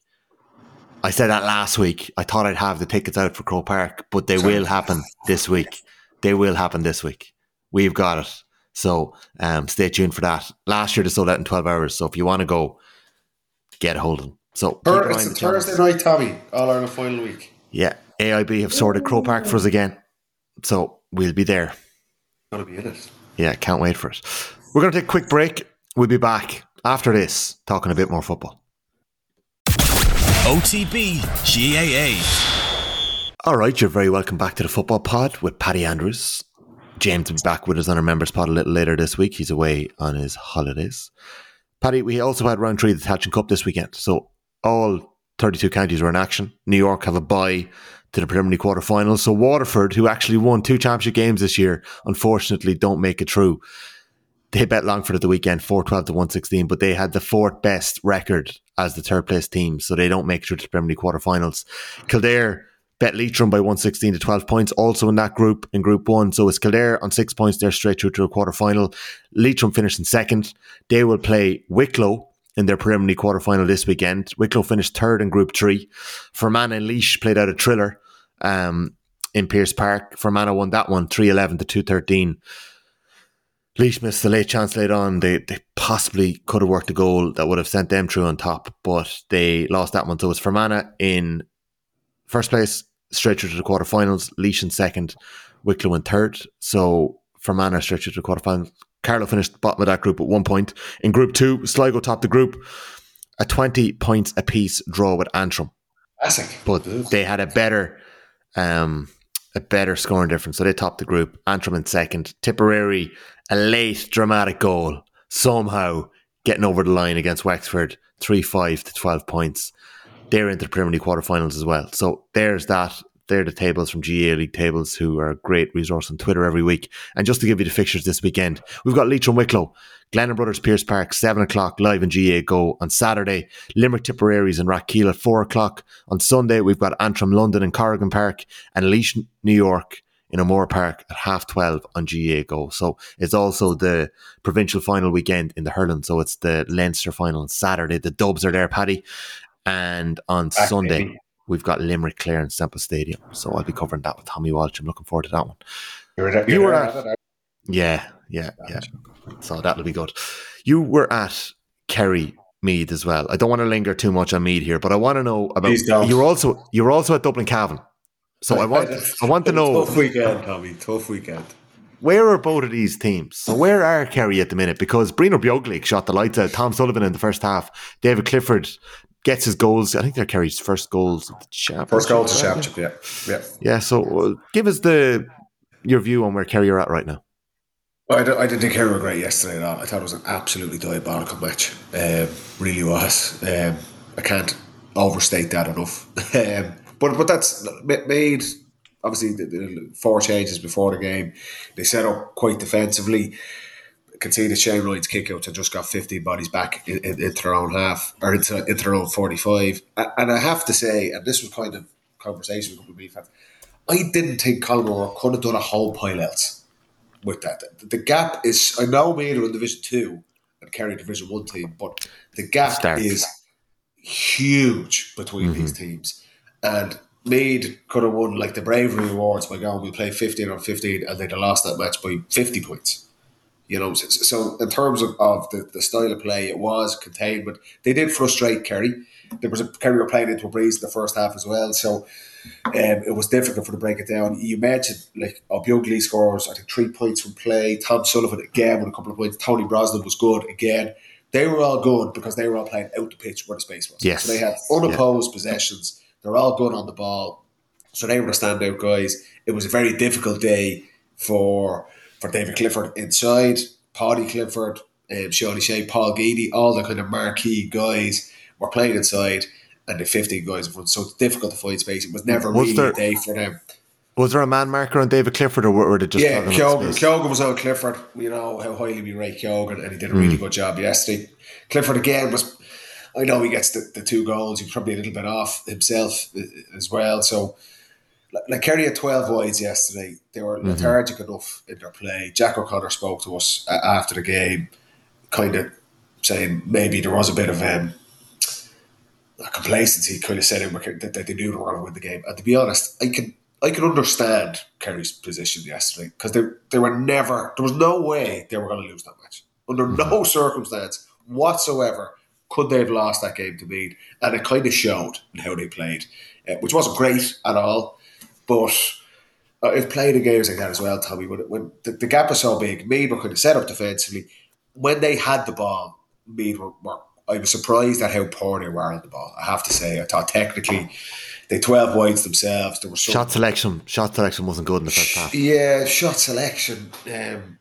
I said that last week. I thought I'd have the tickets out for Croke Park, but they will happen this week. They will happen this week. We've got it. So um, stay tuned for that. Last year they sold out in twelve hours. So if you want to go, get a hold of them. So Thur- it's a Thursday night, Tommy. All Ireland final week. Yeah, A I B have sorted Croke Park for us again. So we'll be there. Gonna be in it. Yeah, can't wait for it. We're going to take a quick break. We'll be back after this talking a bit more football. O T B G A A. All right, you're very welcome back to the Football Pod with Paddy Andrews. James will be back with us on our members pod a little later this week. He's away on his holidays. Paddy, we also had round three of the Tailteann Cup this weekend. So all thirty-two counties were in action. New York have a bye to the preliminary quarterfinals. So Waterford, who actually won two championship games this year, unfortunately don't make it through. They bet Longford at the weekend, four twelve to one sixteen, but they had the fourth best record as the third place team, so they don't make it through to the preliminary quarterfinals. Kildare bet Leitrim by one sixteen to twelve points, also in that group, in Group one. So it's Kildare on six points, they're straight through to a quarterfinal. Leitrim finished in second. They will play Wicklow in their preliminary quarterfinal this weekend. Wicklow finished third in Group three. Fermanagh and Laois played out a thriller um, in Pearse Park. Fermanagh won that one three eleven to two thirteen. Laois missed the late chance late on. They they possibly could have worked a goal that would have sent them through on top, but they lost that one. So it's Fermanagh in first place, straight through to the quarterfinals. Laois in second, Wicklow in third. So Fermanagh straight through to the quarterfinals. Carlow finished bottom of that group at one point. In Group two, Sligo topped the group at twenty points apiece, draw with Antrim. Classic. But they had a better um, a better scoring difference. So they topped the group. Antrim in second. Tipperary, a late dramatic goal, somehow getting over the line against Wexford, three five to twelve points. They're into the Premier League quarterfinals as well. So there's that. They're the tables from G A A League Tables, who are a great resource on Twitter every week. And just to give you the fixtures this weekend, we've got Leitrim Wicklow, Glennon Brothers Pierce Park, seven o'clock live in G A A Go on Saturday. Limerick Tipperary's in Rathkeel at four o'clock. On Sunday, we've got Antrim London in Corrigan Park and Laois New York in O'Moore Park at half twelve on G A A Go. So it's also the provincial final weekend in the hurling. So it's the Leinster final on Saturday. The Dubs are there, Paddy. And on Back Sunday, maybe. We've got Limerick Clare in Semple Stadium. So I'll be covering that with Tommy Walsh. I'm looking forward to that one. You're at, you you're were at, at yeah, yeah, yeah. So that'll be good. You were at Kerry Meath as well. I don't want to linger too much on Meath here, but I want to know about. You're also you're also at Dublin Cavan. So I want I want to know. Tough weekend, Tommy. Tough weekend. Where are both of these teams? So where are Kerry at the minute? Because Brino Bjoglik shot the lights out. Tom Sullivan in the first half. David Clifford gets his goals. I think they're Kerry's first goals of the championship. First goal to championship, yeah. Yeah, yeah so uh, give us the your view on where Kerry are at right now. Well, I, I didn't think Kerry were great yesterday at all. I thought it was an absolutely diabolical match. Um, really was. Um, I can't overstate that enough. um, but but that's made, obviously, the, the four changes before the game. They set up quite defensively. Conceded Shane Ryan's kickouts and just got fifteen bodies back in, in, into their own half, or into, into their own forty-five. And I have to say, and this was kind of conversation with a couple of Meath fans, I didn't think Colin O'Rourke could have done a whole pile else with that. The gap is, I know Meath are in Division two and Kerry Division one team, but the gap Start. is huge between mm-hmm. these teams. And Meath could have won like the bravery awards by going, we play fifteen on fifteen, and they'd have lost that match by fifty points. You know, so, so in terms of, of the, the style of play, it was contained, but they did frustrate Kerry. There was a Kerry were playing into a breeze in the first half as well, so um, it was difficult for them to break it down. You mentioned like O'Bugly scores, I think three points from play. Tom Sullivan again with a couple of points. Tony Brosnan was good again. They were all good because they were all playing out the pitch where the space was. Yes. So they had unopposed yeah. possessions. They're all good on the ball, so they were the standout guys. It was a very difficult day for. For David Clifford inside, Paddy Clifford, um, Shawnee Shea, Paul Geady, all the kind of marquee guys were playing inside, and the fifteen guys in front. So it's difficult to find space. It was never was really there, a day for them. Was there a man marker on David Clifford, or were they just yeah? Keoghan, Keoghan was on Clifford. You know how highly we rate Keoghan, and he did a really mm. good job yesterday. Clifford again was. I know he gets the, the two goals. He was probably a little bit off himself as well. So. Like Kerry had twelve wides yesterday. They were lethargic mm-hmm. enough in their play. Jack O'Connor spoke to us uh, after the game, kind of saying maybe there was a bit of um, a complacency. Kind of said that, that they knew they were going to win the game. And to be honest, I can I can understand Kerry's position yesterday because they they were never. There was no way they were going to lose that match under mm-hmm. no circumstance whatsoever. Could they have lost that game to Meath? And it kind of showed in how they played, uh, which wasn't great at all. But I've played in games like that as well, Tommy. When, when the, the gap is so big, Meath were kind of set up defensively. When they had the ball, Meath were, were. I was surprised at how poor they were on the ball. I have to say, I thought technically they twelve wides themselves. There was some, shot selection. Shot selection wasn't good in the first half. Yeah, shot selection. Um,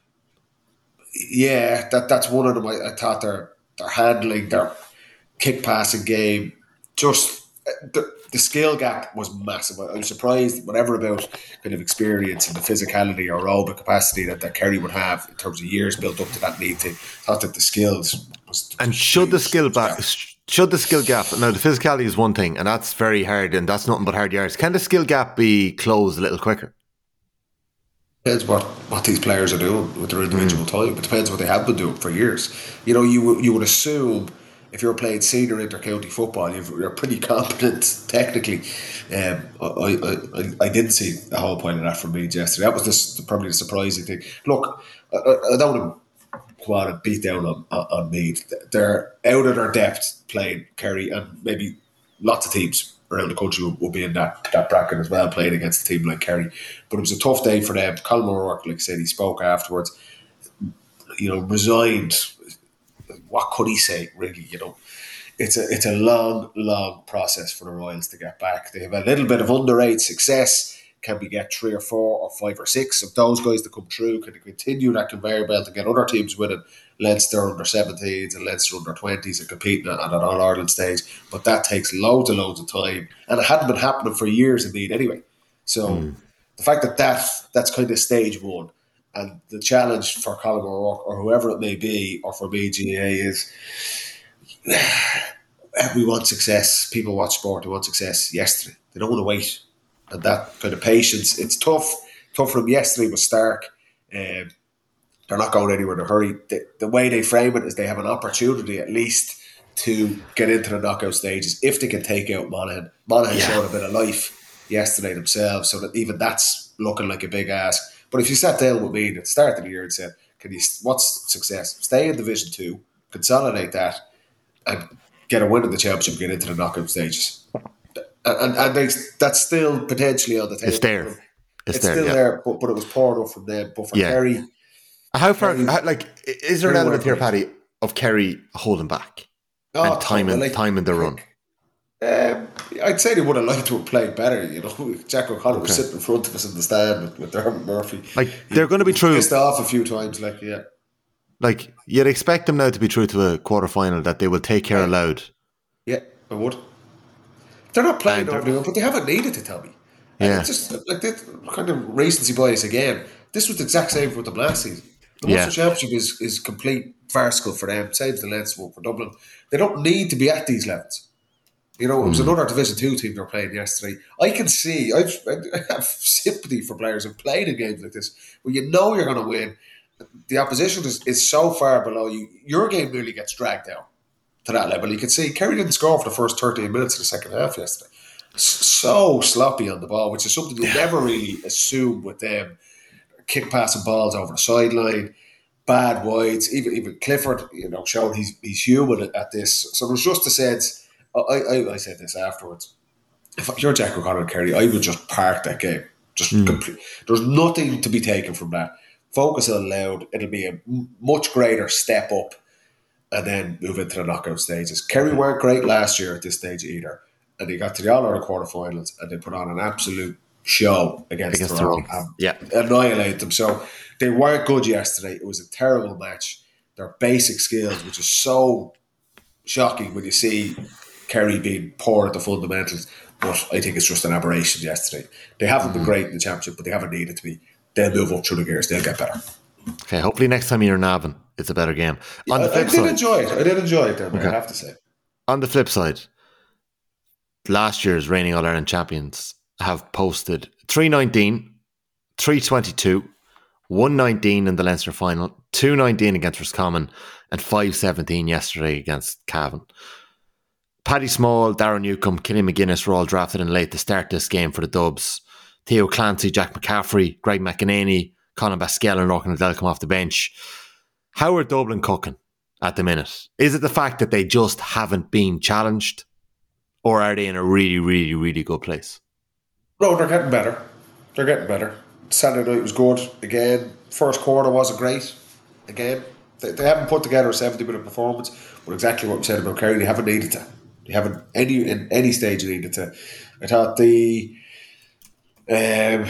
yeah, that that's one of them. I, I thought their their handling, their kick passing game, just. The, the skill gap was massive. I was surprised, whatever about kind of experience and the physicality or aerobic capacity that, that Kerry would have in terms of years built up to that Meath team. Thought that the skills was, and should the skill back, should the skill gap. Now the physicality is one thing, and that's very hard, and that's nothing but hard yards. Can the skill gap be closed a little quicker? Depends what, what these players are doing with their individual mm. time. It depends what they have been doing for years. You know, you you would assume. If you're playing senior inter-county football, you're pretty competent technically. Um, I, I I didn't see the whole point of that from Meath yesterday. That was just probably the surprising thing. Look, I, I don't want to go on and beat down on, on Meath. They're out of their depth playing Kerry, and maybe lots of teams around the country will, will be in that, that bracket as well, playing against a team like Kerry. But it was a tough day for them. Colin O'Rourke, like I said, he spoke afterwards, you know, resigned. What could he say, really? You know, it's a it's a long, long process for the Royals to get back. They have a little bit of under eight success. Can we get three or four or five or six of those guys to come through? Can they continue that conveyor belt and get other teams winning? Leinster under seventeens and Leinster under twenties and competing at an All-Ireland stage. But that takes loads and loads of time. And it hadn't been happening for years indeed anyway. So mm. the fact that, that that's kind of stage one, and the challenge for Colin O'Rourke or whoever it may be, or for me, G A A, is we want success. People watch sport, they want success yesterday. They don't want to wait. And that kind of patience, it's tough. Tough for them. Yesterday was stark. Um, they're not going anywhere in a hurry. The, the way they frame it is they have an opportunity at least to get into the knockout stages if they can take out Monaghan. Monaghan yeah. showed a bit of life yesterday themselves, so that even that's looking like a big ask. But if you sat down with me at the start of the year and said, "Can you? What's success? Stay in Division Two, consolidate that, and get a win in the championship, get into the knockout stages." And, and they, that's still potentially on the table. It's there. It's, it's there, still yeah. there, but, but it was poured up from them. But for yeah. Kerry, how far? Kerry, how, like, is there an element here, Paddy, of Kerry holding back oh, and timing, like, timing the run? Um, I'd say they would have liked to have played better. You know, Jack O'Connor okay. was sitting in front of us in the stand with, with Dermot Murphy. Like they're going to be true. Pissed off a few times. Like yeah, like you'd expect them now to be true to a quarter final that they will take care of Louth. Yeah, I would. They're not playing overly well, but they haven't needed to tell me. Yeah. It's just like this kind of recency bias again. This was the exact same with them last season. The Munster yeah. Championship is, is complete farcical for them, same as the Leinster one for Dublin. They don't need to be at these levels. You know, it was mm. another Division Two team they were playing yesterday. I can see, I've, I have sympathy for players who've played in games like this where you know you're going to win. The opposition is, is so far below you. Your game nearly gets dragged down to that level. You can see Kerry didn't score for the first thirteen minutes of the second half yesterday. So sloppy on the ball, which is something you never really assume with them. Kick passing balls over the sideline, bad wides. Even even Clifford, you know, showed he's he's human at, at this. So there's just a sense. I, I I said this afterwards. If you're Jack O'Connor and Kerry, I would just park that game. Just mm. complete. There's nothing to be taken from that. Focus on Louth. It'll be a much greater step up, and then move into the knockout stages. Kerry weren't great last year at this stage either. And they got to the All-Ireland quarterfinals and they put on an absolute show against, against Tyrone and yeah. annihilate them. So they weren't good yesterday. It was a terrible match. Their basic skills, which is so shocking when you see Kerry being poor at the fundamentals. But I think it's just an aberration yesterday. They haven't mm. been great in the championship, but they haven't needed to be. They'll move up through the gears. They'll get better. Okay, hopefully next time you're in Navan, it's a better game. Yeah, On the flip I did side, enjoy it. I did enjoy it, there, okay. I have to say. On the flip side, last year's reigning All-Ireland champions have posted three nineteen, three twenty-two, one nineteen in the Leinster final, two nineteen against Roscommon, and five seventeen yesterday against Cavan. Paddy Small, Darren Newcombe, Killian McGuinness were all drafted in late to start this game for the Dubs. Theo Clancy, Jack McCaffrey, Greg McEnany, Colin Baskell and Orkin Adele come off the bench. How are Dublin cooking at the minute? Is it the fact that they just haven't been challenged? Or are they in a really, really, really good place? No, they're getting better. They're getting better. Saturday night was good. Again, first quarter wasn't great. Again, they, they haven't put together a seventy-minute performance. But exactly what we said about Kerry, they haven't needed to. They haven't any in any stage needed to. I thought the um,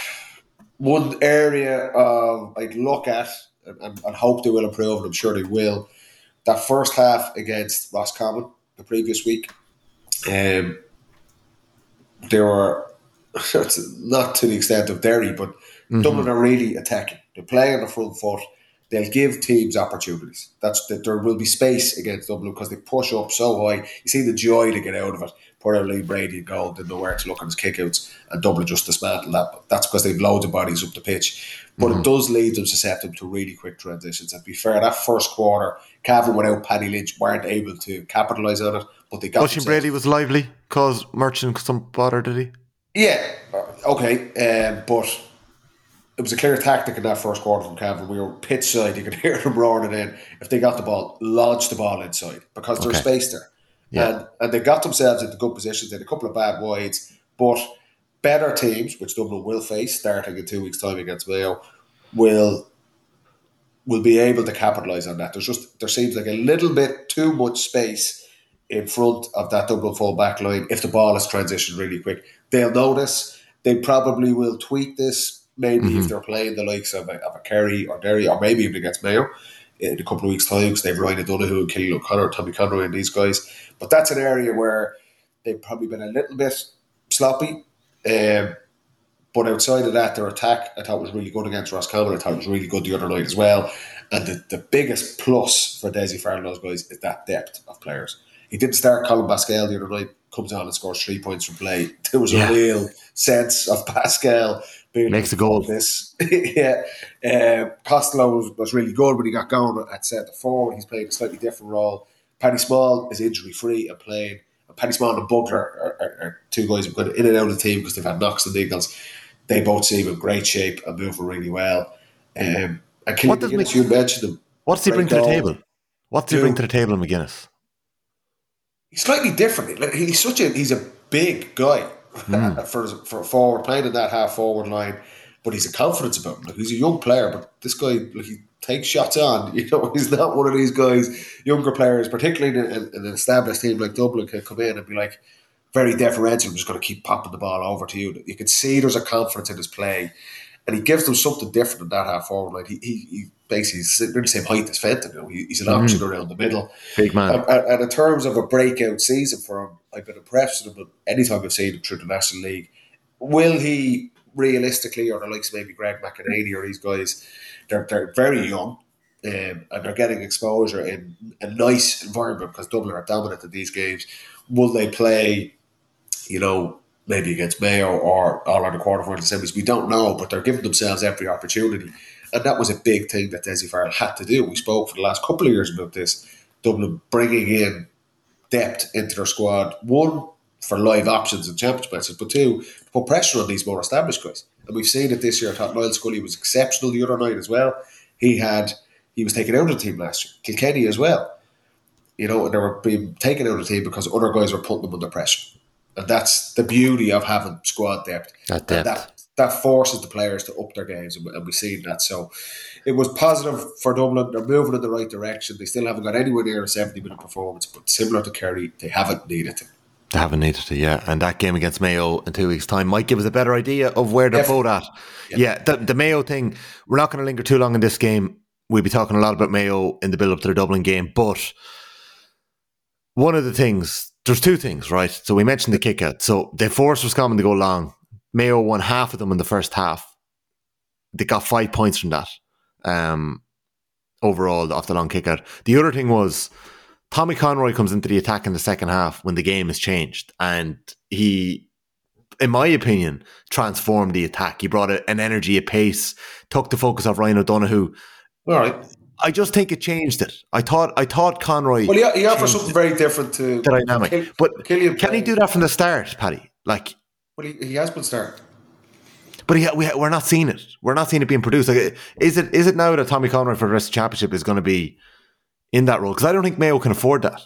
one area of I'd look at and, and, and hope they will improve, and I'm sure they will. That first half against Roscommon the previous week. Um, they were not to the extent of Derry, but mm-hmm. Dublin are really attacking. They play on the front foot. They'll give teams opportunities. That's that. There will be space against Dublin because they push up so high. You see the joy to get out of it. Poor Lee Brady and goal didn't know where to look on his kickouts, and Dublin just dismantled that. That's because they've loads of bodies up the pitch. But mm-hmm. it does leave them susceptible to really quick transitions. And to be fair, that first quarter, Cavan without Paddy Lynch weren't able to capitalise on it. But they got. Oisin Brady was lively, caused Merchant some bother, did he? Yeah, okay, um, but it was a clear tactic in that first quarter from Cavan. We were pitch side, you could hear them roaring it in. If they got the ball, launch the ball inside because there's okay. space there. Yeah. And and they got themselves into good positions. They had a couple of bad wides, but better teams, which Dublin will face starting in two weeks' time against Mayo, will will be able to capitalise on that. There's just there seems like a little bit too much space in front of that Dublin full back line if the ball is transitioned really quick. They'll notice, they probably will tweak this, maybe Mm-hmm. if they're playing the likes of a, of a Kerry or Derry, or maybe even against Mayo in a couple of weeks' time, because they've Ryan O'Donoghue, Killian O'Connor, Tommy Conroy and these guys. But that's an area where they've probably been a little bit sloppy. Um, but outside of that, their attack, I thought was really good against Roscommon. I thought it was really good the other night as well. And the, the biggest plus for Dessie Farrell and those guys is that depth of players. He didn't start Colin Pascal the other night, comes on and scores three points from play. There was Yeah. a real sense of Pascal being Makes a goal. This. yeah. Um, Costello was, was really good when he got going at centre forward. He's playing a slightly different role. Paddy Small is injury free and playing. And Paddy Small and Bugler are, are, are two guys who've gone in and out of the team because they've had knocks and niggles. They both seem in great shape and moving really well. Um, and Killian McGuinness, you mentioned him. What does he bring to the goal. table? What does he bring to the table, McGuinness? He's slightly different. Like, he's such a he's a big guy mm. for for forward, playing in that half forward line, but he's a confidence about him. Like, he's a young player, but this guy, like, he takes shots on. You know, he's not one of these guys. Younger players, particularly in, in, in an established team like Dublin, can come in and be like very deferential. I'm just going to keep popping the ball over to you. You can see there's a confidence in his play, and he gives them something different in that half forward line. He he, he basically he's the same height as Fenton. You know, he, he's an option mm. around the middle. Big man. And, and in terms of a breakout season for him, I've been impressed with him anytime I've seen him through the National League. Will he realistically, or the likes of maybe Greg McEnany or these guys, they're they're very young. Um, and they're getting exposure in a nice environment because Dublin are dominant in these games. Will they play, you know, maybe against Mayo or all on the quarterfinal semis? We don't know, but they're giving themselves every opportunity. And that was a big thing that Dessie Farrell had to do. We spoke for the last couple of years about this. Dublin bringing in depth into their squad. One, for live options and championship matches, but two, to put pressure on these more established guys. And we've seen it this year. I thought Niall Scully was exceptional the other night as well. He had... He was taken out of the team last year. Kilkenny as well. You know, and they were being taken out of the team because other guys were putting them under pressure. And that's the beauty of having squad depth. That depth. That, that forces the players to up their games, and, and we've seen that. So it was positive for Dublin. They're moving in the right direction. They still haven't got anywhere near a seventy-minute performance, but similar to Kerry, they haven't needed to. They haven't needed to, yeah. And that game against Mayo in two weeks' time might give us a better idea of where they're Definitely. both at. Yeah, yeah the, the Mayo thing, we're not going to linger too long in this game. We'll be talking a lot about Mayo in the build-up to the Dublin game, but one of the things, there's two things, right? So we mentioned the kick-out. So they forced Roscommon to go long. Mayo won half of them in the first half. They got five points from that um, overall off the long kick-out. The other thing was Tommy Conroy comes into the attack in the second half when the game has changed, and he, in my opinion, transformed the attack. He brought a, an energy, a pace, took the focus off Ryan O'Donoghue. All right. I just think it changed it. I thought I thought Conroy... Well, he, he offers something very different to... The dynamic. Kill, but Killian can he do that from the start, Paddy? Like... Well, he, he has been started. But he, we, we're not seeing it. We're not seeing it being produced. Like, is it is it now that Tommy Conroy for the rest of the championship is going to be in that role? Because I don't think Mayo can afford that.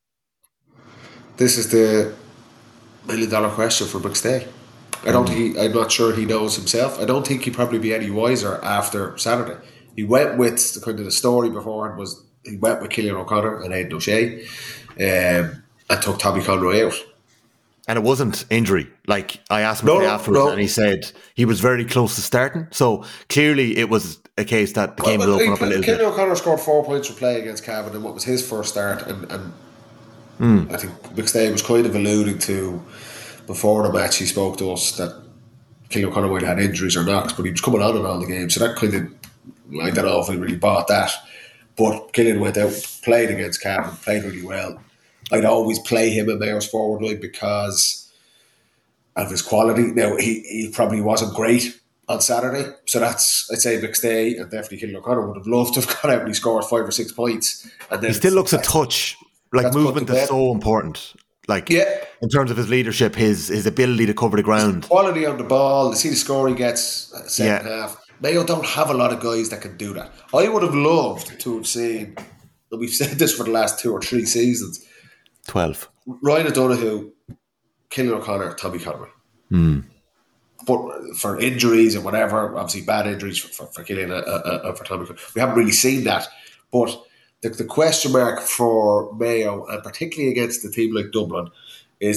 This is the million dollar question for McStay. I don't mm. think he, I'm not sure he knows himself. I don't think he'd probably be any wiser after Saturday. He went with the kind of the story beforehand was he went with Killian O'Connor and Aidan O'Shea um, and took Tommy Conroy out. And it wasn't injury. Like, I asked him no, afterwards no. and he said he was very close to starting. So clearly it was a case that the game well, would open up a little Killian bit. O'Connor scored four points for play against Cavan in what was his first start, and, and mm. I think McStay was kind of alluding to before the match. He spoke to us that Killian O'Connor might have had injuries or knocks, but he was coming on in all the games. So that kind of, I don't know if he really bought that. But Killian went out, played against Cavan, played really well. I'd always play him in Mayo's forward line because of his quality. Now, he, he probably wasn't great on Saturday, so that's, I'd say McStay and definitely Killian O'Connor would have loved to have gone out and he scored five or six points. And then he still looks a touch. Like, movement is so important. Like, yeah. in terms of his leadership, his his ability to cover the ground. His quality on the ball, you see the score he gets second yeah. half. Mayo don't have a lot of guys that can do that. I would have loved to have seen, and we've said this for the last two or three seasons, twelve. Ryan O'Donoghue, Killian O'Connor, Tommy Conroy. Mm. But for injuries and whatever, obviously bad injuries for, for, for Killian and uh, uh, for Tommy Conroy. We haven't really seen that. But the, the question mark for Mayo, and particularly against a team like Dublin, is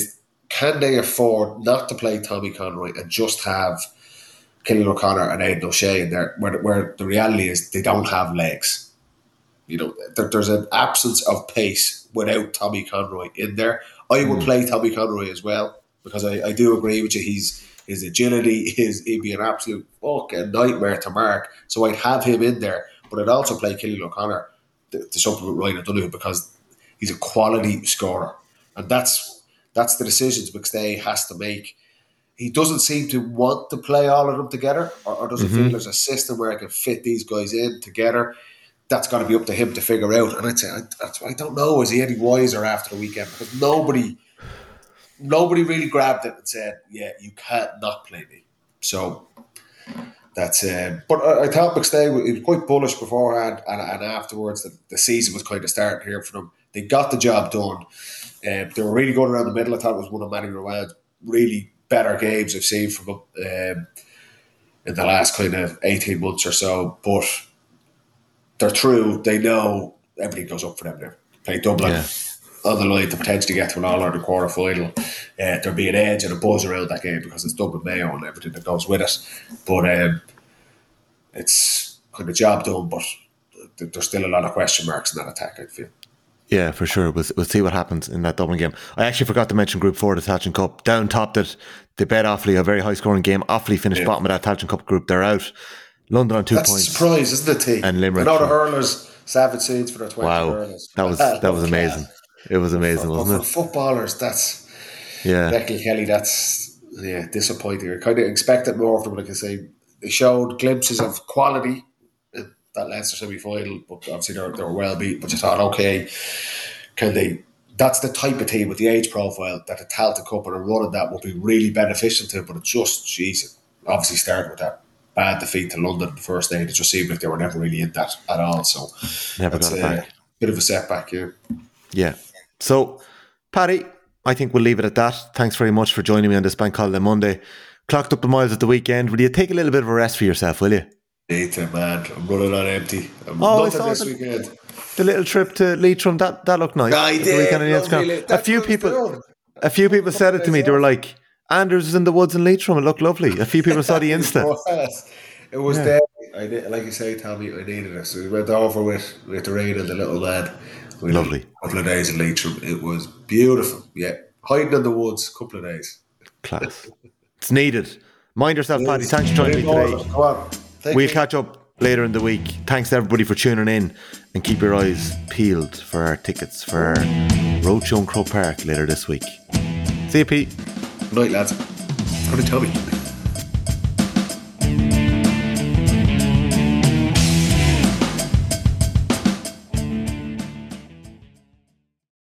can they afford not to play Tommy Conroy and just have Killian O'Connor and Aidan O'Shea in there, where, where the reality is they don't have legs. You know, there, there's an absence of pace without Tommy Conroy in there. I would mm. play Tommy Conroy as well, because I, I do agree with you. He's his agility, his he'd be an absolute fucking nightmare to mark. So I'd have him in there, but I'd also play Killian O'Connor to, to supplement Ryan O'Donoghue, because he's a quality scorer, and that's that's the decisions McStay has to make. He doesn't seem to want to play all of them together, or, or doesn't mm-hmm. feel there's a system where I can fit these guys in together. That's got to be up to him to figure out. And I'd say, I, I don't know, is he any wiser after the weekend? Because nobody, nobody really grabbed it and said, yeah, you can't not play me. So that's um, but I, I thought McStay he was quite bullish beforehand, and, and afterwards the, the season was kind of starting here for them. They got the job done. Um, they were really going around the middle. I thought it was one of Manny Rowan's really better games I've seen from him um, in the last kind of eighteen months or so. But they're through. They know everything goes up for them now. Play Dublin yeah. on the line to potentially get to an All-Ireland quarter final. Uh, there'll be an edge and a buzz around that game because it's Dublin Mayo and everything that goes with it. But um, it's kind of job done, but there's still a lot of question marks in that attack, I feel. Yeah, for sure. We'll, we'll see what happens in that Dublin game. I actually forgot to mention Group four, the Tailteann Cup. Down topped it. They bet Offaly, a very high scoring game. Offaly finished yeah. bottom of that Tailteann Cup group. They're out. London on two That's points. That's a surprise, isn't it, T? And Limerick. And all the hurlers, savage scenes for their twenty wow. hurlers. That was that was amazing. It was amazing, for, wasn't for it? For footballers, that's yeah. Becky Kelly, that's yeah, disappointing. I kind of expected more from them. Like I say, they showed glimpses of quality in that Leinster semi-final, but obviously they were, they were well beat. But you thought, okay, can they? That's the type of team with the age profile that the Tailteann Cup and a run of that would be really beneficial to. But it just, jeez, obviously started with that bad defeat to London the first day. It just seemed like they were never really in that at all. So never got it back. A bit of a setback, yeah. Yeah. So, Paddy, I think we'll leave it at that. Thanks very much for joining me on this Bank Holiday Monday. Clocked up the miles at the weekend. Will you take a little bit of a rest for yourself, will you? Need to, man. I'm running on empty. I'm oh, nothing this the, weekend. The little trip to Leitrim, that, that looked nice. I did. A few people, a few people said it to me. They were like, Anders was in the woods in Leitrim. It looked lovely. A few people saw the Insta. It was, it was yeah. there. I did, like you say, Tommy, I needed it. So we went over with, with the rain and the little lad. We lovely. A couple of days in Leitrim. It was beautiful. Yeah. Hiding in the woods, a couple of days. Class. It's needed. Mind yourself, Paddy. Thanks for joining me today. Come on. Thank we'll you. catch up later in the week. Thanks to everybody for tuning in, and keep your eyes peeled for our tickets for Roadshow in Croke Park later this week. See you, Pete. Good night, lads. How did Tommy?